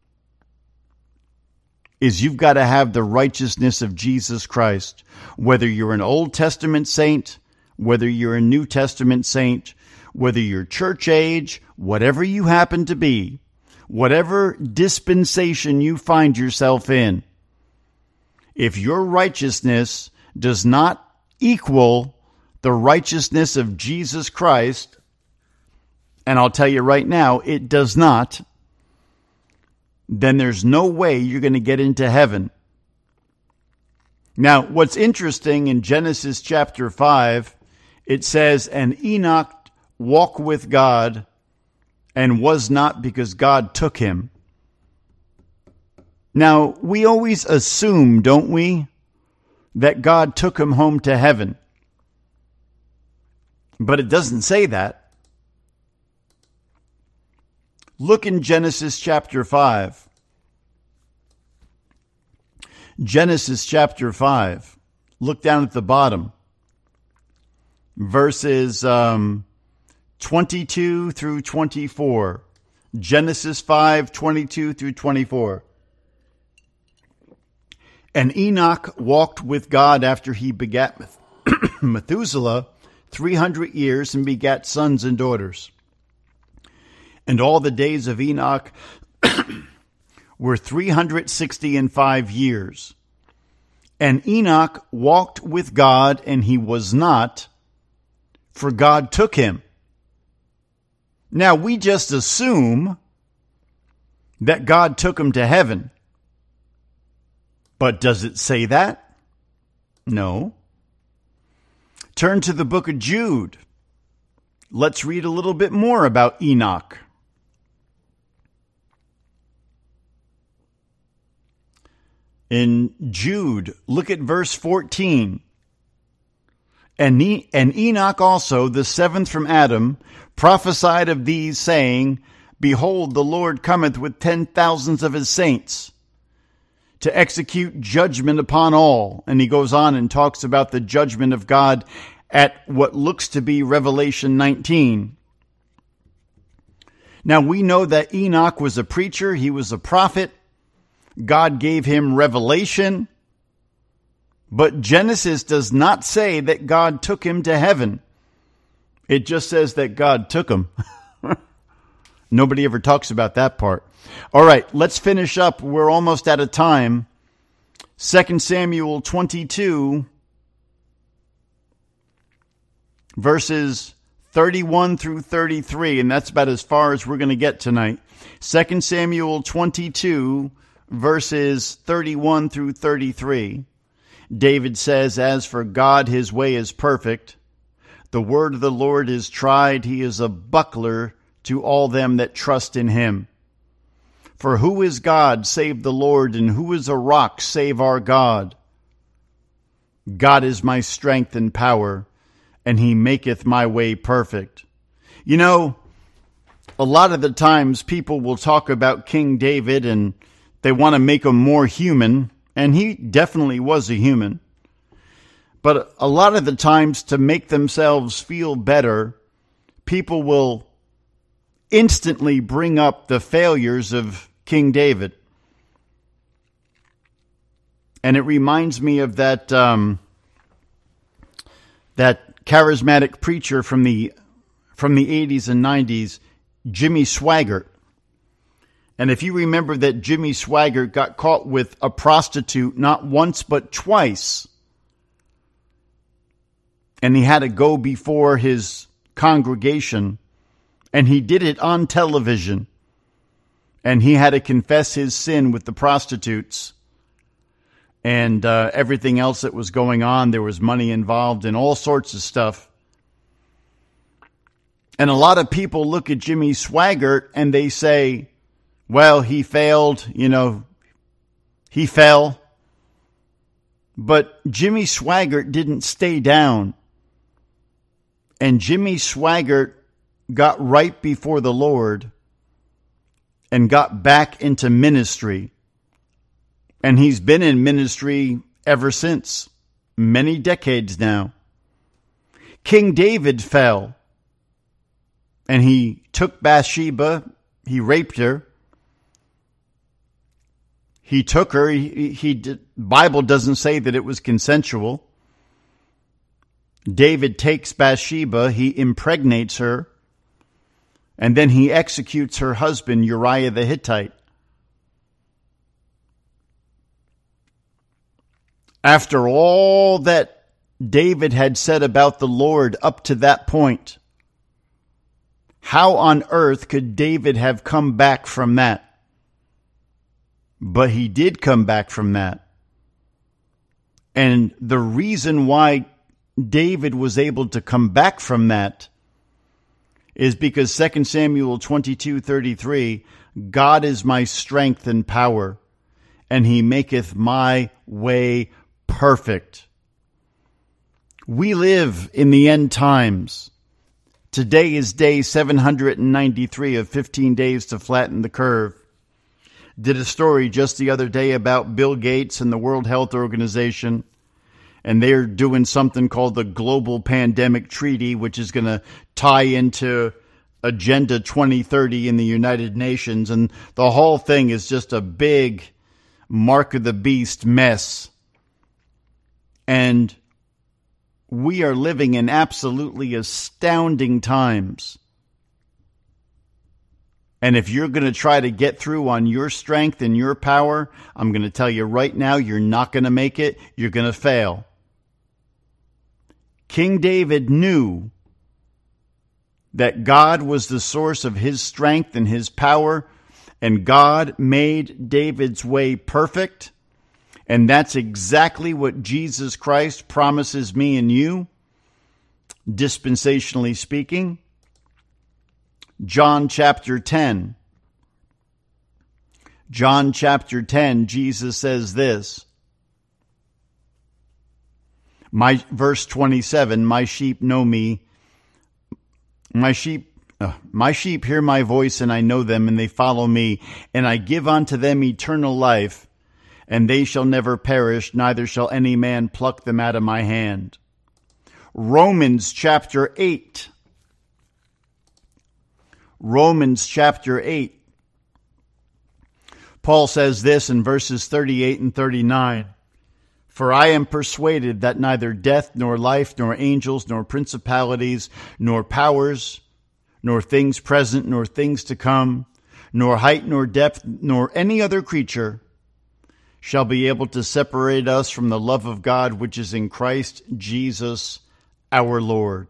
is you've got to have the righteousness of Jesus Christ. Whether you're an Old Testament saint, whether you're a New Testament saint, whether you're church age, whatever you happen to be, whatever dispensation you find yourself in, if your righteousness does not equal the righteousness of Jesus Christ, and I'll tell you right now, it does not, then there's no way you're going to get into heaven. Now, what's interesting in Genesis chapter five, it says, and Enoch walked with God and was not, because God took him. Now, we always assume, don't we, that God took him home to heaven. But it doesn't say that. Look in Genesis chapter five. Genesis chapter five. Look down at the bottom. Verses um, twenty-two through twenty-four. Genesis five, twenty-two through twenty-four. And Enoch walked with God after he begat Methuselah three hundred years and begat sons and daughters. And all the days of Enoch were three hundred sixty and five years. And Enoch walked with God, and he was not, for God took him. Now, we just assume that God took him to heaven. But does it say that? No. Turn to the book of Jude. Let's read a little bit more about Enoch. In Jude, look at verse fourteen. And, e- and Enoch also, the seventh from Adam, prophesied of these, saying, Behold, the Lord cometh with ten thousands of his saints, to execute judgment upon all. And he goes on and talks about the judgment of God at what looks to be Revelation nineteen. Now, we know that Enoch was a preacher. He was a prophet. God gave him revelation. But Genesis does not say that God took him to heaven. It just says that God took him. Nobody ever talks about that part. All right, let's finish up. We're almost out of time. Second Samuel twenty-two, verses thirty-one through thirty-three, and that's about as far as we're going to get tonight. Second Samuel twenty-two, verses thirty-one through thirty-three. David says, As for God, his way is perfect. The word of the Lord is tried. He is a buckler to all them that trust in him. For who is God save the Lord, and who is a rock save our God? God is my strength and power, and he maketh my way perfect. You know, a lot of the times people will talk about King David, and they want to make him more human, and he definitely was a human. But a lot of the times, to make themselves feel better, people will instantly bring up the failures of King David. And it reminds me of that um, that charismatic preacher from the from the eighties and nineties, Jimmy Swaggart. And if you remember that Jimmy Swaggart got caught with a prostitute not once but twice, and he had to go before his congregation, and he did it on television, and he had to confess his sin with the prostitutes and uh, everything else that was going on. There was money involved and all sorts of stuff. And a lot of people look at Jimmy Swaggart and they say, well, he failed, you know, he fell. But Jimmy Swaggart didn't stay down. And Jimmy Swaggart got right before the Lord and got back into ministry. And he's been in ministry ever since, many decades now. King David fell, and he took Bathsheba, he raped her. He took her, he, he did, Bible doesn't say that it was consensual. David takes Bathsheba, he impregnates her, and then he executes her husband, Uriah the Hittite. After all that David had said about the Lord up to that point, how on earth could David have come back from that? But he did come back from that. And the reason why David was able to come back from that is because Second Samuel twenty-two thirty-three, God is my strength and power, and he maketh my way perfect. We live in the end times. Today is day seven hundred ninety-three of fifteen days to flatten the curve. Did a story just the other day about Bill Gates and the World Health Organization, and they're doing something called the Global Pandemic Treaty, which is going to tie into Agenda twenty thirty in the United Nations, and the whole thing is just a big mark of the beast mess. And we are living in absolutely astounding times. And if you're going to try to get through on your strength and your power, I'm going to tell you right now, you're not going to make it. You're going to fail. King David knew that God was the source of his strength and his power, and God made David's way perfect. And that's exactly what Jesus Christ promises me and you, dispensationally speaking. John chapter ten. John chapter ten, Jesus says this. My verse twenty-seven, my sheep know me. My sheep, uh, my sheep hear my voice, and I know them, and they follow me, and I give unto them eternal life, and they shall never perish, neither shall any man pluck them out of my hand. Romans chapter eight. Romans chapter eight. Paul says this in verses thirty-eight and thirty-nine. For I am persuaded that neither death, nor life, nor angels, nor principalities, nor powers, nor things present, nor things to come, nor height, nor depth, nor any other creature shall be able to separate us from the love of God which is in Christ Jesus our Lord.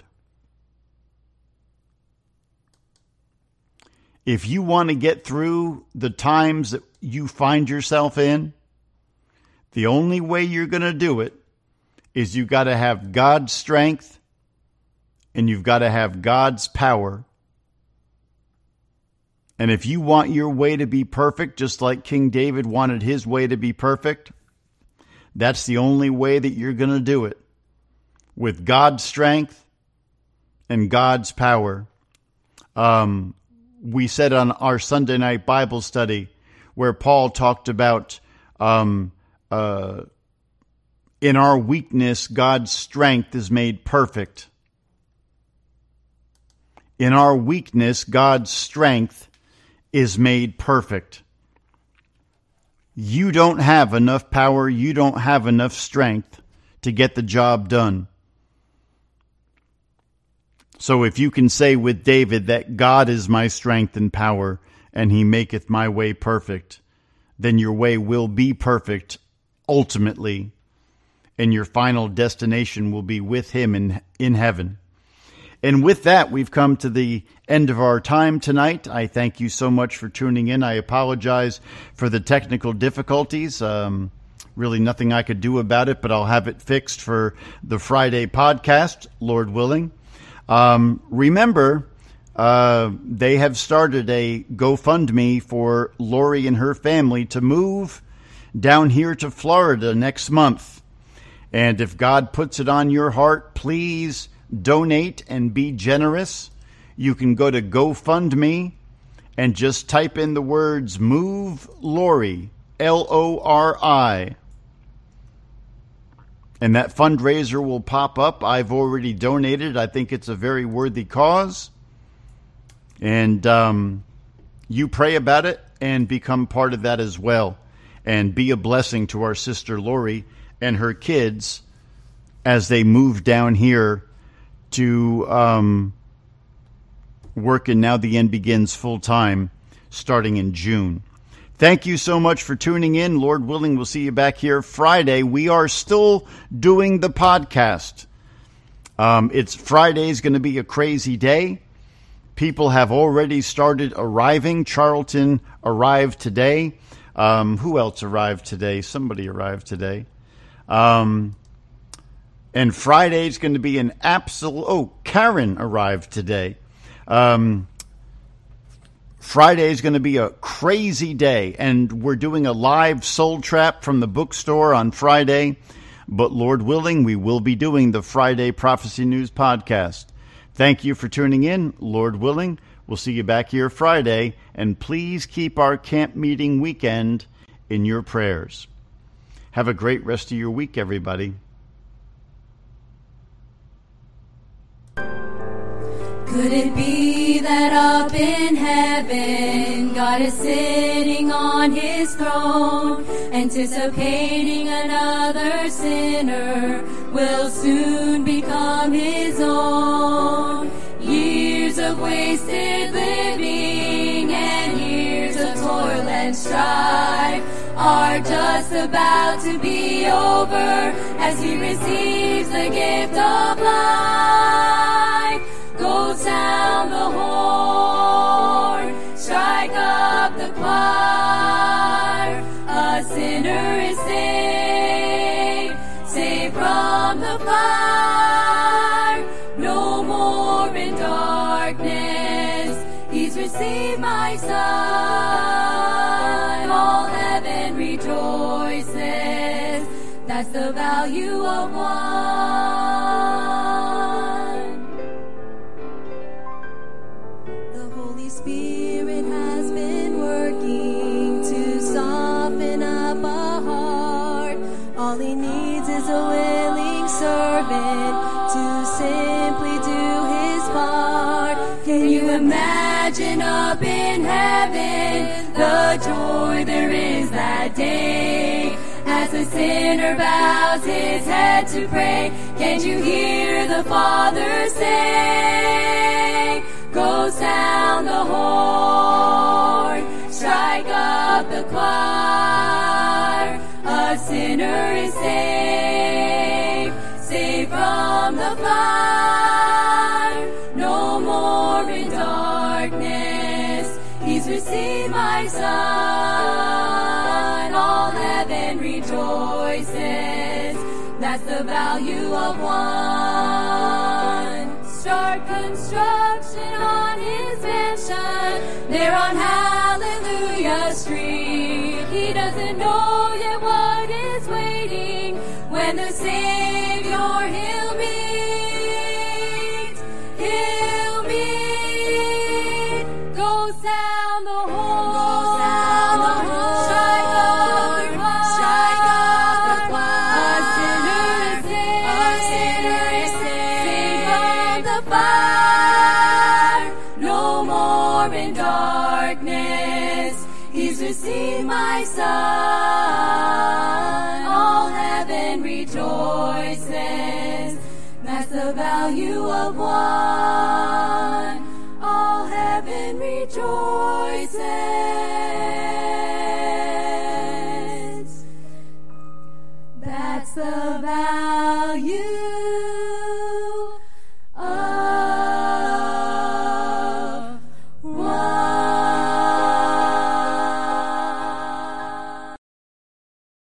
If you want to get through the times that you find yourself in, the only way you're going to do it is you've got to have God's strength and you've got to have God's power. And if you want your way to be perfect, just like King David wanted his way to be perfect, that's the only way that you're going to do it. With God's strength and God's power. Um, we said on our Sunday night Bible study where Paul talked about um, uh, in our weakness, God's strength is made perfect. In our weakness, God's strength is made perfect. You don't have enough power, you don't have enough strength to get the job done. So if you can say with David that God is my strength and power and he maketh my way perfect, then your way will be perfect ultimately, and your final destination will be with him in, in heaven. And with that, we've come to the end of our time tonight. I thank you so much for tuning in. I apologize for the technical difficulties. Um, really nothing I could do about it, but I'll have it fixed for the Friday podcast, Lord willing. Um, remember, uh, they have started a GoFundMe for Lori and her family to move down here to Florida next month. And if God puts it on your heart, please donate and be generous. You can go to GoFundMe and just type in the words Move Lori, L O R I. And that fundraiser will pop up. I've already donated. I think it's a very worthy cause. And um, you pray about it and become part of that as well. And be a blessing to our sister Lori and her kids as they move down here to um, work in Now the End Begins full time starting in June. Thank you so much for tuning in. Lord willing, we'll see you back here Friday. We are still doing the podcast. Um, it's Friday's going to be a crazy day. People have already started arriving. Charlton arrived today. Um, who else arrived today? Somebody arrived today. Um, and Friday's going to be an absolute... Oh, Karen arrived today. Um, Friday is going to be a crazy day, and we're doing a live Soul Trap from the bookstore on Friday. But Lord willing, we will be doing the Friday Prophecy News podcast. Thank you for tuning in. Lord willing, we'll see you back here Friday, and please keep our camp meeting weekend in your prayers. Have a great rest of your week, everybody. Could it be that up in heaven God is sitting on his throne, anticipating another sinner will soon become his own? Years of wasted living and years of toil and strife are just about to be over as he receives the gift of life. Go sound the horn, strike up the choir. A sinner is saved, saved from the fire. No more in darkness, he's received my son. All heaven rejoices, that's the value of one. Spirit has been working to soften up a heart. All he needs is a willing servant to simply do his part. Can you imagine up in heaven the joy there is that day as a sinner bows his head to pray? Can't you hear the Father say, go sound the horn, strike up the choir. A sinner is saved, saved from the fire. No more in darkness, he's received my son. All heaven rejoices, that's the value of one. Start construction on his mansion there on Hallelujah Street. He doesn't know yet what is waiting when the Savior he'll meet. He'll meet. Go sound the horn. Go sound the horn. Strike up the choir. Strike up the choir. A sinner is saved. A sinner is saved from the fire. No more in darkness, he's received my son. All heaven rejoices, that's the value of one. All heaven and rejoices.